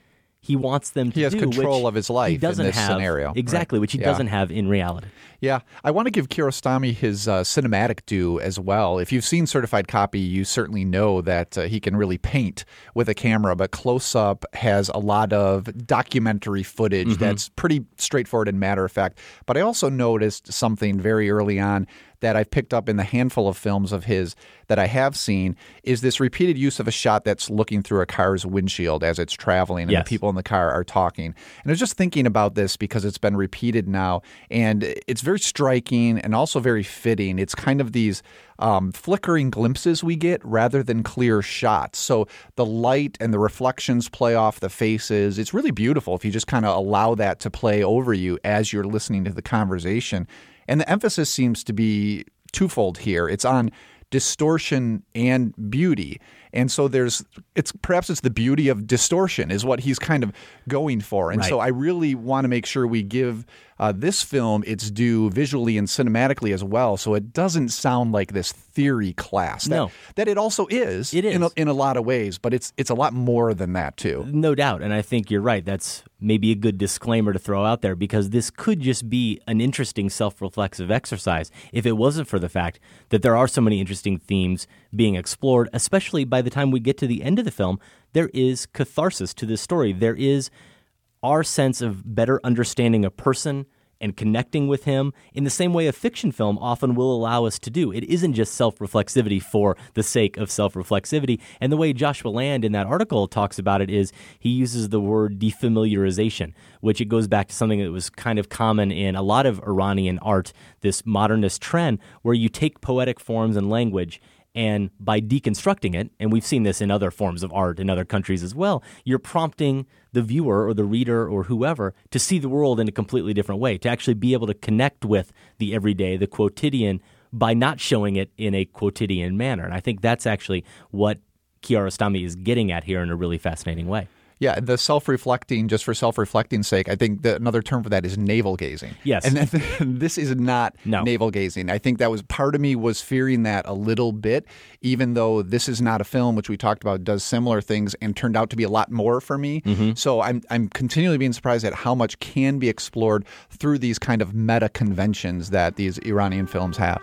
he wants them to do. He has control which of his life he doesn't in this have, scenario. Exactly, Right. which he Yeah. doesn't have in reality. Yeah, I want to give Kiarostami his cinematic due as well. If you've seen Certified Copy, you certainly know that he can really paint with a camera, but Close Up has a lot of documentary footage that's pretty straightforward and matter of fact. But I also noticed something very early on that I've picked up in the handful of films of his that I have seen is this repeated use of a shot that's looking through a car's windshield as it's traveling and Yes. the people in the car are talking. And I was just thinking about this because it's been repeated now, and it's very striking and also very fitting. It's kind of these flickering glimpses we get rather than clear shots. So the light and the reflections play off the faces. It's really beautiful if you just kind of allow that to play over you as you're listening to the conversation. And the emphasis seems to be twofold here. It's on distortion and beauty. And so perhaps it's the beauty of distortion is what he's kind of going for. And so I really want to make sure we give this film its due visually and cinematically as well, so it doesn't sound like this theory class. That it also is. It is. In a lot of ways, but it's a lot more than that too. No doubt, and I think you're right. That's maybe a good disclaimer to throw out there because this could just be an interesting self-reflexive exercise if it wasn't for the fact that there are so many interesting themes being explored, especially by the time we get to the end of the film. There is catharsis to this story. There is our sense of better understanding a person and connecting with him in the same way a fiction film often will allow us to do. It isn't just self-reflexivity for the sake of self-reflexivity. And the way Joshua Land in that article talks about it is he uses the word defamiliarization, which it goes back to something that was kind of common in a lot of Iranian art, this modernist trend where you take poetic forms and language and by deconstructing it, and we've seen this in other forms of art in other countries as well, you're prompting the viewer or the reader or whoever to see the world in a completely different way, to actually be able to connect with the everyday, the quotidian, by not showing it in a quotidian manner. And I think that's actually what Kiarostami is getting at here in a really fascinating way. Yeah, the self-reflecting, just for self-reflecting's sake, I think that another term for that is navel-gazing. Yes. And this is not navel-gazing. I think that was part of me was fearing that a little bit, even though this is not a film, which we talked about, does similar things and turned out to be a lot more for me. So I'm continually being surprised at how much can be explored through these kind of meta conventions that these Iranian films have.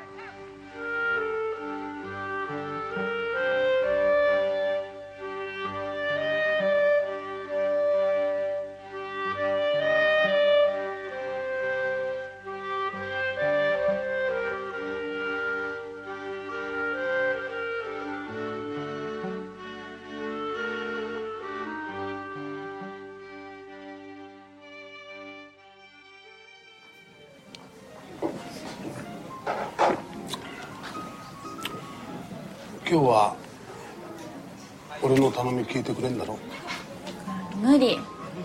今日は俺の頼み聞いてくれんだろ。 無理。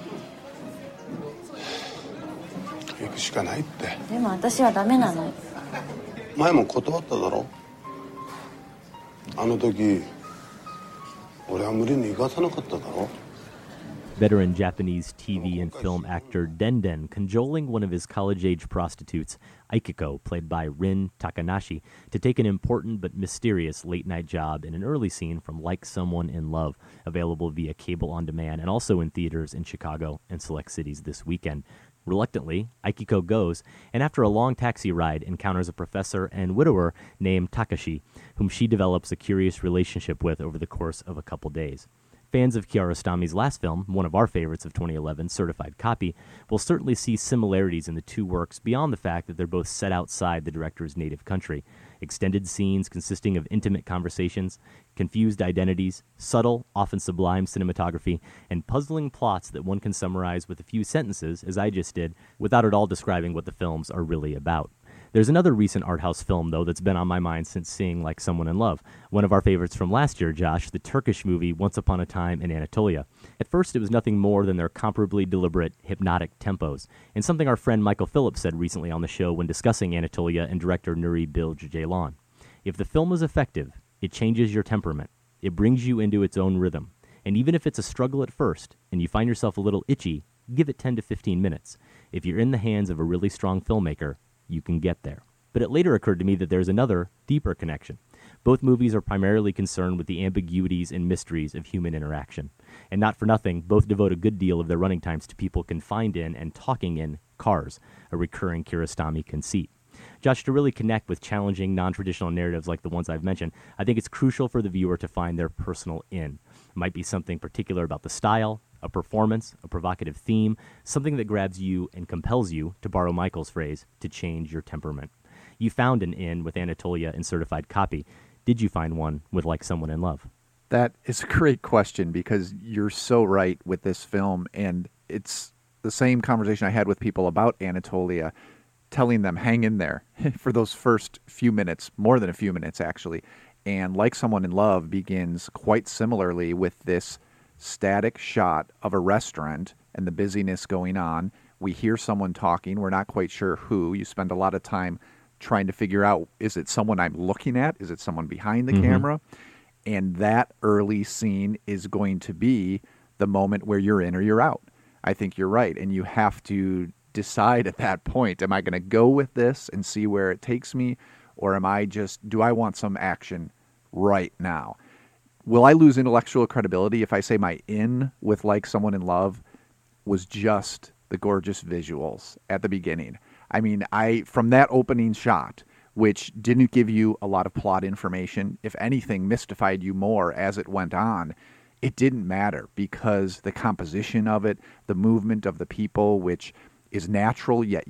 行くしかないって。 でも私はダメなの。 前も断っただろ。あの時俺は無理に行かさなかっただろ。 Veteran Japanese TV and film actor Denden cajoling one of his college-age prostitutes, Aikiko, played by Rin Takanashi, to take an important but mysterious late-night job in an early scene from Like Someone in Love, available via cable on demand and also in theaters in Chicago and select cities this weekend. Reluctantly, Aikiko goes, and after a long taxi ride, encounters a professor and widower named Takashi, whom she develops a curious relationship with over the course of a couple days. Fans of Kiarostami's last film, one of our favorites of 2011, Certified Copy, will certainly see similarities in the two works beyond the fact that they're both set outside the director's native country. Extended scenes consisting of intimate conversations, confused identities, subtle, often sublime cinematography, and puzzling plots that one can summarize with a few sentences, as I just did, without at all describing what the films are really about. There's another recent art house film, though, that's been on my mind since seeing Like Someone in Love. One of our favorites from last year, Josh, the Turkish movie Once Upon a Time in Anatolia. At first, it was nothing more than their comparably deliberate, hypnotic tempos, and something our friend Michael Phillips said recently on the show when discussing Anatolia and director Nuri Bilge Ceylan. If the film is effective, it changes your temperament. It brings you into its own rhythm. And even if it's a struggle at first, and you find yourself a little itchy, give it 10 to 15 minutes. If you're in the hands of a really strong filmmaker, you can get there. But it later occurred to me that there's another, deeper connection. Both movies are primarily concerned with the ambiguities and mysteries of human interaction. And not for nothing, both devote a good deal of their running times to people confined in and talking in cars, a recurring Kiarostami conceit. Josh, to really connect with challenging, non-traditional narratives like the ones I've mentioned, I think it's crucial for the viewer to find their personal in. It might be something particular about the style, a performance, a provocative theme, something that grabs you and compels you, to borrow Michael's phrase, to change your temperament. You found an in with Anatolia in Certified Copy. Did you find one with Like Someone in Love? That is a great question, because you're so right with this film, and it's the same conversation I had with people about Anatolia, telling them hang in there for those first few minutes, more than a few minutes actually. And Like Someone in Love begins quite similarly with this static shot of a restaurant and the busyness going on. We hear someone talking. We're not quite sure who. You spend a lot of time trying to figure out, is it someone I'm looking at? Is it someone behind the camera? And that early scene is going to be the moment where you're in or you're out. I think you're right. And you have to decide at that point, am I going to go with this and see where it takes me? Or do I want some action right now? Will I lose intellectual credibility if I say my in with Like Someone in Love was just the gorgeous visuals at the beginning? I mean, from that opening shot, which didn't give you a lot of plot information, if anything, mystified you more as it went on, it didn't matter, because the composition of it, the movement of the people, which is natural, yet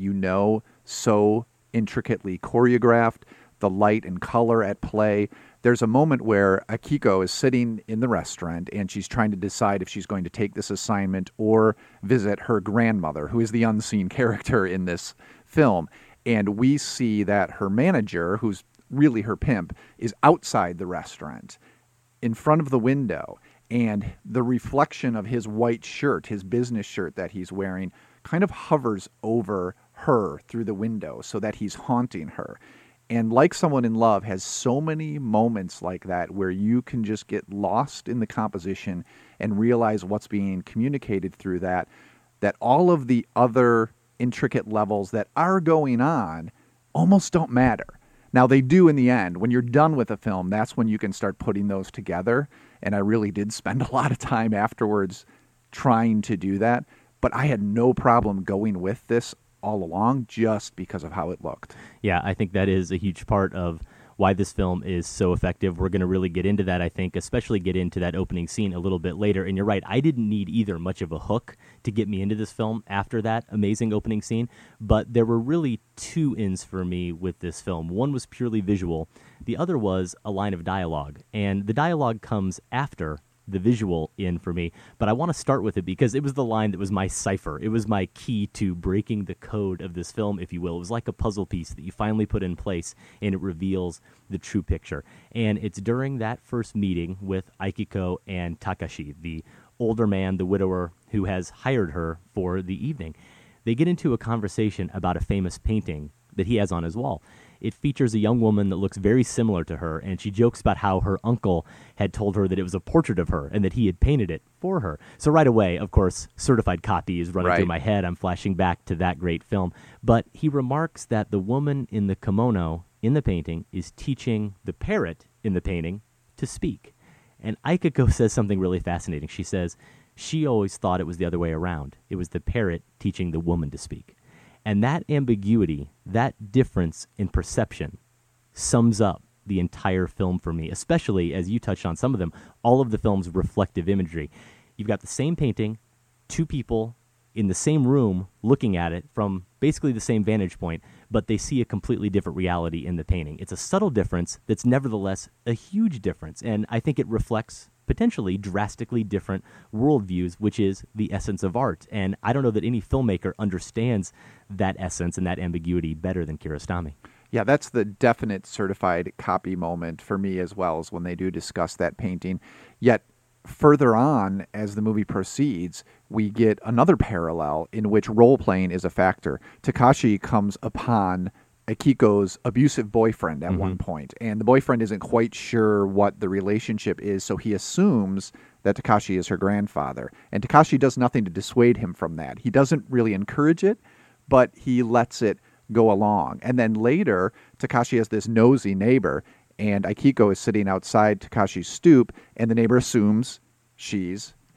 so intricately choreographed, the light and color at play. There's a moment where Akiko is sitting in the restaurant and she's trying to decide if she's going to take this assignment or visit her grandmother, who is the unseen character in this film. And we see that her manager, who's really her pimp, is outside the restaurant in front of the window. And the reflection of his white shirt, his business shirt that he's wearing, kind of hovers over her through the window so that he's haunting her. And Like Someone in Love has so many moments like that where you can just get lost in the composition and realize what's being communicated through that all of the other intricate levels that are going on almost don't matter. Now, they do in the end. When you're done with a film, that's when you can start putting those together. And I really did spend a lot of time afterwards trying to do that. But I had no problem going with this all along just because of how it looked. Yeah, I think that is a huge part of why this film is so effective. We're going to really get into that, I think, especially get into that opening scene a little bit later. And you're right, I didn't need either much of a hook to get me into this film after that amazing opening scene, but there were really two ins for me with this film. One was purely visual. The other was a line of dialogue, and the dialogue comes after the visual in for me, but I want to start with it because it was the line that was my cipher. It was my key to breaking the code of this film, if you will. It was like a puzzle piece that you finally put in place, and it reveals the true picture. And it's during that first meeting with Akiko and Takashi, the older man, the widower, who has hired her for the evening. They get into a conversation about a famous painting that he has on his wall. It features a young woman that looks very similar to her, and she jokes about how her uncle had told her that it was a portrait of her and that he had painted it for her. So right away, of course, Certified Copy is running through my head. I'm flashing back to that great film. But he remarks that the woman in the kimono in the painting is teaching the parrot in the painting to speak. And Akiko says something really fascinating. She says she always thought it was the other way around. It was the parrot teaching the woman to speak. And that ambiguity, that difference in perception, sums up the entire film for me, especially, as you touched on some of them, all of the film's reflective imagery. You've got the same painting, two people in the same room looking at it from basically the same vantage point, but they see a completely different reality in the painting. It's a subtle difference that's nevertheless a huge difference, and I think it reflects potentially drastically different worldviews, which is the essence of art. And I don't know that any filmmaker understands that essence and that ambiguity better than Kiarostami. Yeah, that's the definite Certified Copy moment for me as well, as when they do discuss that painting. Yet further on, as the movie proceeds, we get another parallel in which role-playing is a factor. Takashi comes upon Akiko's abusive boyfriend at one point, and the boyfriend isn't quite sure what the relationship is, so he assumes that Takashi is her grandfather. And Takashi does nothing to dissuade him from that. He doesn't really encourage it, but he lets it go along. And then later, Takashi has this nosy neighbor, and Akiko is sitting outside Takashi's stoop, and the neighbor assumes she's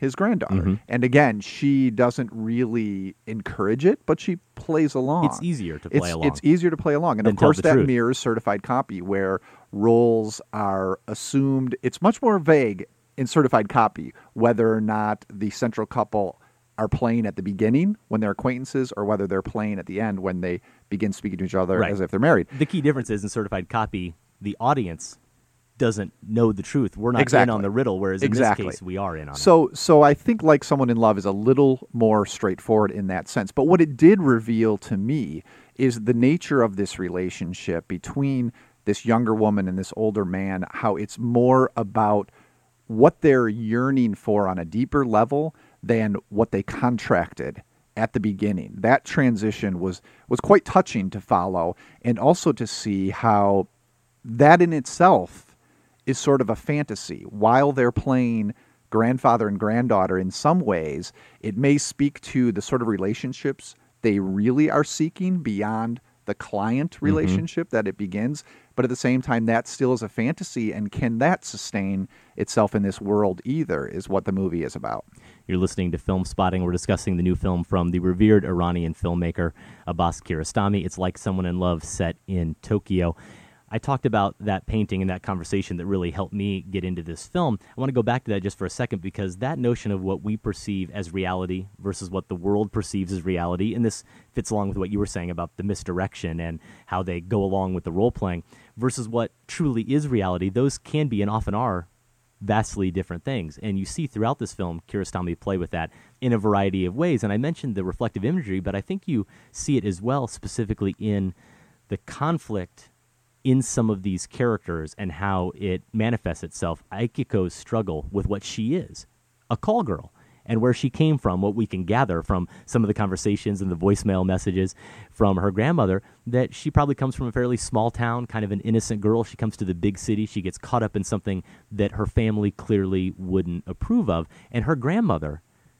his granddaughter. Mm-hmm. And again, she doesn't really encourage it, but she plays along. It's easier to play along. It's easier to play along. And than of course, tell the that truth. mirrors Certified Copy, where roles are assumed. It's much more vague in Certified Copy whether or not the central couple are playing at the beginning when they're acquaintances or whether they're playing at the end when they begin speaking to each other Right. as if they're married. The key difference is in Certified Copy, the audience doesn't know the truth. We're not in Exactly. on the riddle, whereas in Exactly. this case, we are in on it. So I think Like Someone in Love is a little more straightforward in that sense. But what it did reveal to me is the nature of this relationship between this younger woman and this older man, how it's more about what they're yearning for on a deeper level than what they contracted at the beginning. That transition was quite touching to follow, and also to see how that in itself is sort of a fantasy. While they're playing grandfather and granddaughter in some ways, it may speak to the sort of relationships they really are seeking beyond the client relationship that it begins. But at the same time, that still is a fantasy, and can that sustain itself in this world either, is what the movie is about. You're listening to Film Spotting. We're discussing the new film from the revered Iranian filmmaker Abbas Kiarostami. It's Like Someone in Love, set in Tokyo. I talked about that painting and that conversation that really helped me get into this film. I want to go back to that just for a second, because that notion of what we perceive as reality versus what the world perceives as reality, and this fits along with what you were saying about the misdirection and how they go along with the role-playing, versus what truly is reality, those can be and often are vastly different things. And you see throughout this film Kiarostami play with that in a variety of ways. And I mentioned the reflective imagery, but I think you see it as well, specifically in the conflict in some of these characters and how it manifests itself. Aikiko's struggle with what she is, a call girl, and where she came from, what we can gather from some of the conversations and the voicemail messages from her grandmother, that she probably comes from a fairly small town, kind of an innocent girl. She comes to the big city. She gets caught up in something that her family clearly wouldn't approve of. And her grandmother,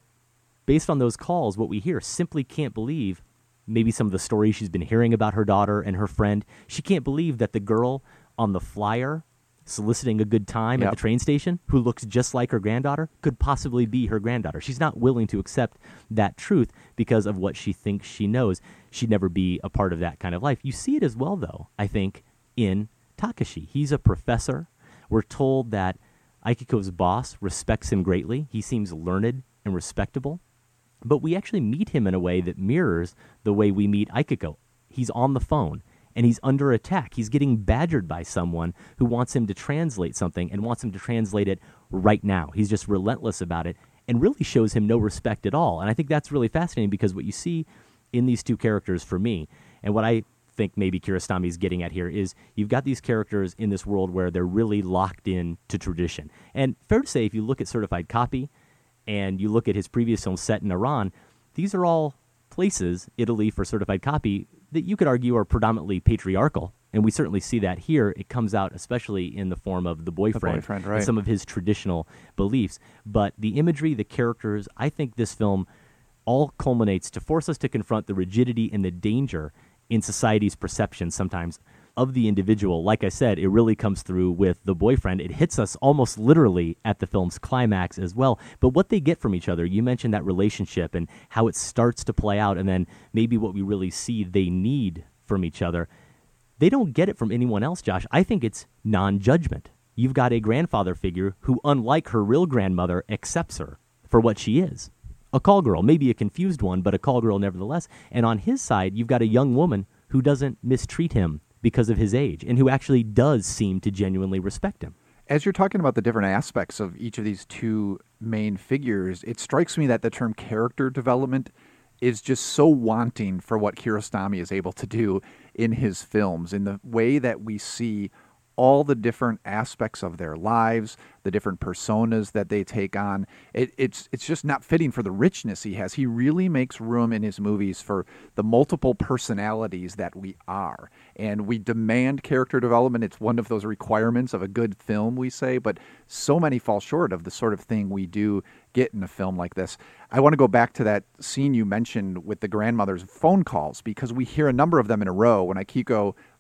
based on those calls, what we hear, simply can't believe maybe some of the stories she's been hearing about her daughter and her friend. She can't believe that the girl on the flyer soliciting a good time at the train station, who looks just like her granddaughter, could possibly be her granddaughter. She's not willing to accept that truth because of what she thinks she knows. She'd never be a part of that kind of life. You see it as well, though, I think, in Takashi. He's a professor. We're told that Aikiko's boss respects him greatly. He seems learned and respectable. But we actually meet him in a way that mirrors the way we meet Aikiko. He's on the phone, and he's under attack. He's getting badgered by someone who wants him to translate something and wants him to translate it right now. He's just relentless about it and really shows him no respect at all. And I think that's really fascinating, because what you see in these two characters for me, and what I think maybe Kiarostami's getting at here, is you've got these characters in this world where they're really locked in to tradition. And fair to say, if you look at Certified Copy and you look at his previous film set in Iran, these are all places, Italy for Certified Copy, that you could argue are predominantly patriarchal. And we certainly see that here. It comes out especially in the form of the boyfriend right. and some of his traditional beliefs. But the imagery, the characters, I think this film all culminates to force us to confront the rigidity and the danger in society's perception sometimes of the individual. Like I said, it really comes through with the boyfriend. It hits us almost literally at the film's climax as well. But what they get from each other, you mentioned that relationship and how it starts to play out, and then maybe what we really see they need from each other. They don't get it from anyone else, Josh. I think it's non-judgment. You've got a grandfather figure who, unlike her real grandmother, accepts her for what she is. A call girl, maybe a confused one, but a call girl nevertheless. And on his side, you've got a young woman who doesn't mistreat him because of his age, and who actually does seem to genuinely respect him. As you're talking about the different aspects of each of these two main figures, it strikes me that the term character development is just so wanting for what Kiarostami is able to do in his films, in the way that we see all the different aspects of their lives, the different personas that they take on. It's just not fitting for the richness he has. He really makes room in his movies for the multiple personalities that we are. And we demand character development. It's one of those requirements of a good film, we say, but so many fall short of the sort of thing we do get in a film like this. I want to go back to that scene you mentioned with the grandmother's phone calls, because we hear a number of them in a row when Aikiko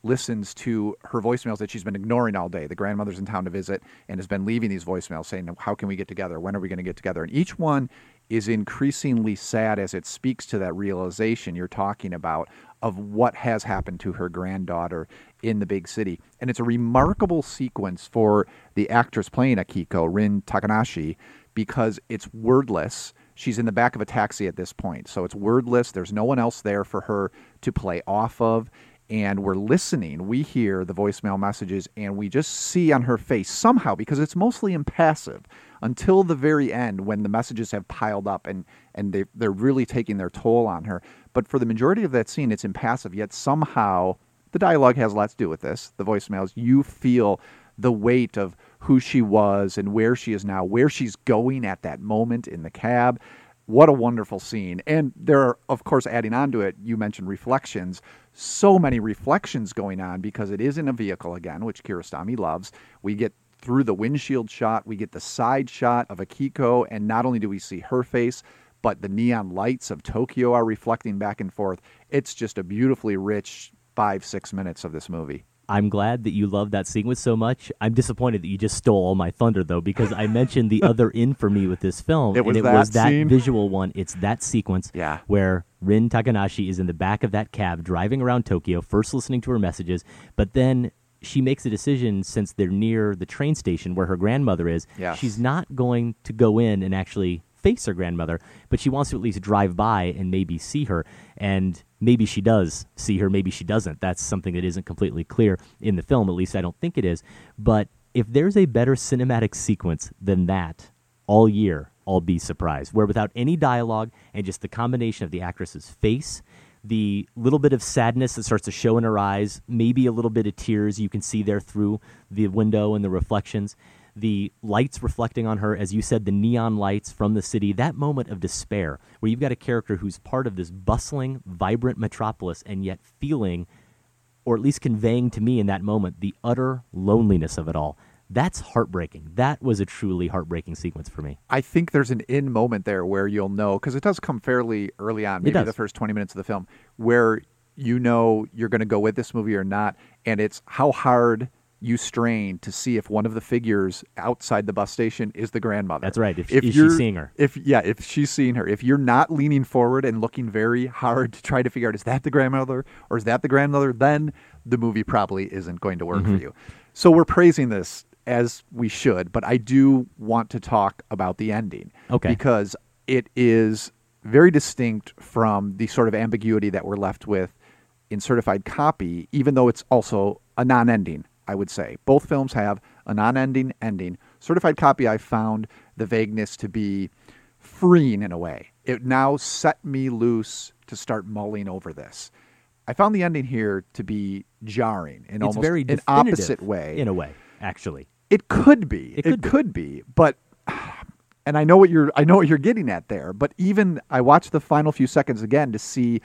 listens to her voicemails that she's been ignoring all day. The grandmother's in town to visit and has been leaving these voicemails saying, how can we get together? When are we going to get together? And each one is increasingly sad as it speaks to that realization you're talking about of what has happened to her granddaughter in the big city. And it's a remarkable sequence for the actress playing Akiko, Rin Takanashi, because it's wordless. She's in the back of a taxi at this point, so it's wordless. There's no one else there for her to play off of. And we're listening. We hear the voicemail messages, and we just see on her face somehow, because it's mostly impassive, until the very end when the messages have piled up and they're really taking their toll on her. But for the majority of that scene, it's impassive, yet somehow the dialogue has lots to do with this, the voicemails. You feel the weight of who she was and where she is now, where she's going at that moment in the cab. What a wonderful scene. And there are, of course, adding on to it, you mentioned reflections. So many reflections going on because it is in a vehicle again, which Kiarostami loves. We get through the windshield shot, we get the side shot of Akiko, and not only do we see her face, but the neon lights of Tokyo are reflecting back and forth. It's just a beautifully rich 5-6 minutes of this movie. I'm glad that you love that sequence so much. I'm disappointed that you just stole all my thunder, though, because I mentioned the other in for me with this film. It was that scene? visual one. It's that sequence where Rin Takanashi is in the back of that cab driving around Tokyo, first listening to her messages, but then she makes a decision, since they're near the train station where her grandmother is, she's not going to go in and actually face her grandmother, but she wants to at least drive by and maybe see her. And maybe she does see her, maybe she doesn't. That's something that isn't completely clear in the film, at least I don't think it is. But if there's a better cinematic sequence than that all year, I'll be surprised, where without any dialogue and just the combination of the actress's face, the little bit of sadness that starts to show in her eyes, maybe a little bit of tears you can see there through the window and the reflections, the lights reflecting on her, as you said, the neon lights from the city, that moment of despair where you've got a character who's part of this bustling, vibrant metropolis and yet feeling, or at least conveying to me in that moment, the utter loneliness of it all. That's heartbreaking. That was a truly heartbreaking sequence for me. I think there's an in moment there where you'll know, because it does come fairly early on, maybe the first 20 minutes of the film, where you know you're going to go with this movie or not, and it's how hard you strain to see if one of the figures outside the bus station is the grandmother. That's right. If she's seeing her. If she's seeing her. If you're not leaning forward and looking very hard to try to figure out, is that the grandmother or is that the grandmother, then the movie probably isn't going to work for you. So we're praising this, as we should, but I do want to talk about the ending. Okay. Because it is very distinct from the sort of ambiguity that we're left with in Certified Copy, even though it's also a non-ending, I would say. Both films have a non-ending ending. Certified Copy, I found the vagueness to be freeing in a way. It now set me loose to start mulling over this. I found the ending here to be jarring in almost very an opposite way. In a way, actually. It could be. It could be. But, and I know what you're getting at there, but even I watched the final few seconds again to see,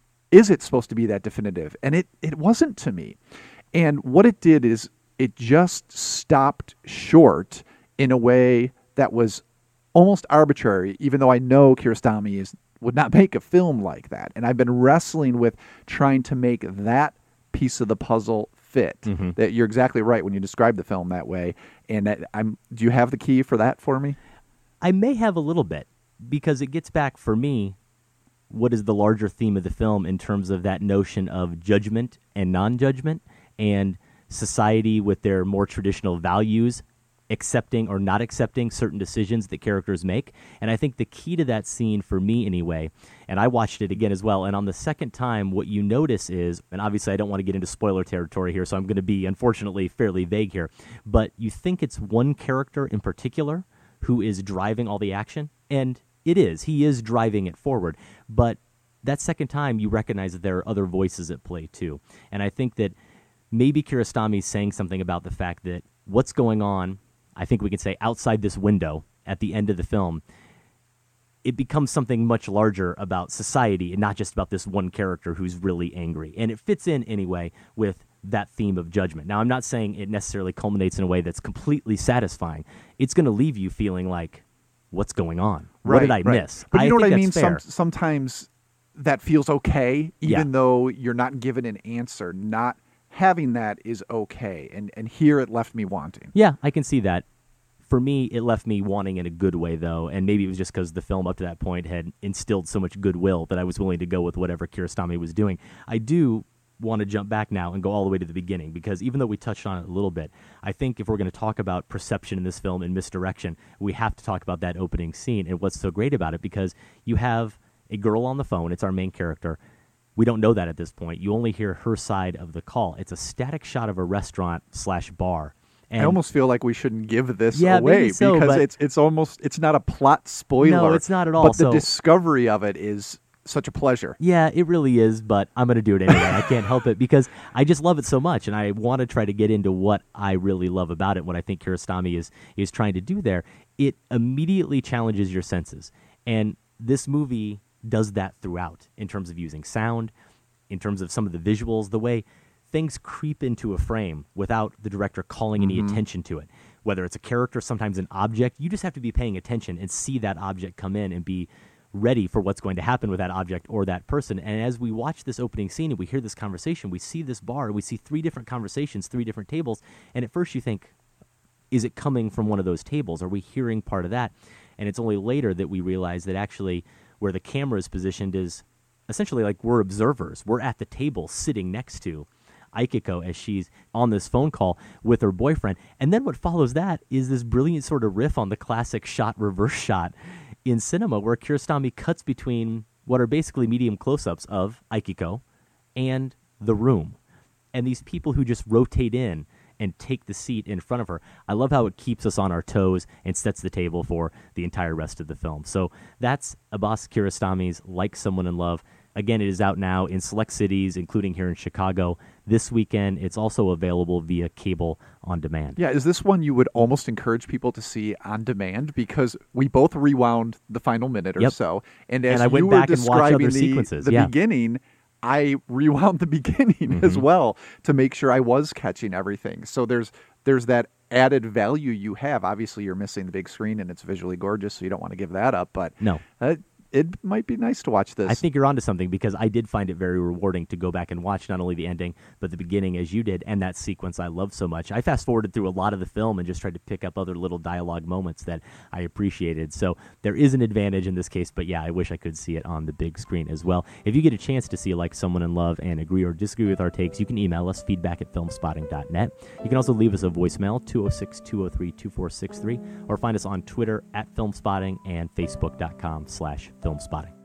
is it supposed to be that definitive? And it wasn't to me. And what it did is it just stopped short in a way that was almost arbitrary, even though I know Kiarostami would not make a film like that. And I've been wrestling with trying to make that piece of the puzzle fit. That you're exactly right when you describe the film that way. And do you have the key for that for me? I may have a little bit, because it gets back for me what is the larger theme of the film in terms of that notion of judgment and non-judgment, and society with their more traditional values accepting or not accepting certain decisions that characters make. And I think the key to that scene, for me anyway, and I watched it again as well, and on the second time, what you notice is, and obviously I don't want to get into spoiler territory here, so I'm going to be, unfortunately, fairly vague here, but you think it's one character in particular who is driving all the action, and it is. He is driving it forward, but that second time you recognize that there are other voices at play too. And I think that maybe Kiarostami is saying something about the fact that what's going on, I think we could say, outside this window at the end of the film, it becomes something much larger about society and not just about this one character who's really angry. And it fits in anyway with that theme of judgment. Now, I'm not saying it necessarily culminates in a way that's completely satisfying. It's going to leave you feeling like, what's going on? What did I miss? But you know what I mean? Sometimes that feels okay, even though you're not given an answer, not having that is okay. And here it left me wanting. Yeah, I can see that. For me, it left me wanting in a good way, though, and maybe it was just because the film up to that point had instilled so much goodwill that I was willing to go with whatever Kiarostami was doing. I do want to jump back now and go all the way to the beginning, because even though we touched on it a little bit, I think if we're going to talk about perception in this film and misdirection, we have to talk about that opening scene and what's so great about it, because you have a girl on the phone. It's our main character. We don't know that at this point. You only hear her side of the call. It's a static shot of a restaurant/bar. And I almost feel like we shouldn't give this maybe away so, because it's not a plot spoiler. No, it's not at all. But the discovery of it is such a pleasure. Yeah, it really is, but I'm going to do it anyway. I can't help it because I just love it so much, and I want to try to get into what I really love about it, what I think Kiarostami is trying to do there. It immediately challenges your senses, and this movie does that throughout in terms of using sound, in terms of some of the visuals, the way things creep into a frame without the director calling any attention to it. Whether it's a character, sometimes an object, you just have to be paying attention and see that object come in and be ready for what's going to happen with that object or that person. And as we watch this opening scene and we hear this conversation, we see this bar, we see 3 different conversations, 3 different tables, and at first you think, is it coming from one of those tables? Are we hearing part of that? And it's only later that we realize that actually where the camera is positioned is essentially like we're observers. We're at the table sitting next to Aikiko as she's on this phone call with her boyfriend. And then what follows that is this brilliant sort of riff on the classic shot reverse shot in cinema, where Kiarostami cuts between what are basically medium close-ups of Aikiko and the room. And these people who just rotate in and take the seat in front of her. I love how it keeps us on our toes and sets the table for the entire rest of the film. So that's Abbas Kiarostami's Like Someone in Love. Again, it is out now in select cities, including here in Chicago. This weekend, it's also available via cable on demand. Yeah, is this one you would almost encourage people to see on demand? Because we both rewound the final minute or so. And as I went you were back and watched other describing sequences. the beginning, I rewound the beginning as well to make sure I was catching everything. So there's that added value you have. Obviously, you're missing the big screen, and it's visually gorgeous, so you don't want to give that up. But no. It might be nice to watch this. I think you're onto something, because I did find it very rewarding to go back and watch not only the ending, but the beginning as you did, and that sequence I love so much. I fast-forwarded through a lot of the film and just tried to pick up other little dialogue moments that I appreciated. So there is an advantage in this case, but yeah, I wish I could see it on the big screen as well. If you get a chance to see Like Someone in Love and agree or disagree with our takes, you can email us, feedback@filmspotting.net. You can also leave us a voicemail, 206-203-2463, or find us on Twitter @FilmSpotting and Facebook.com/FilmSpotting.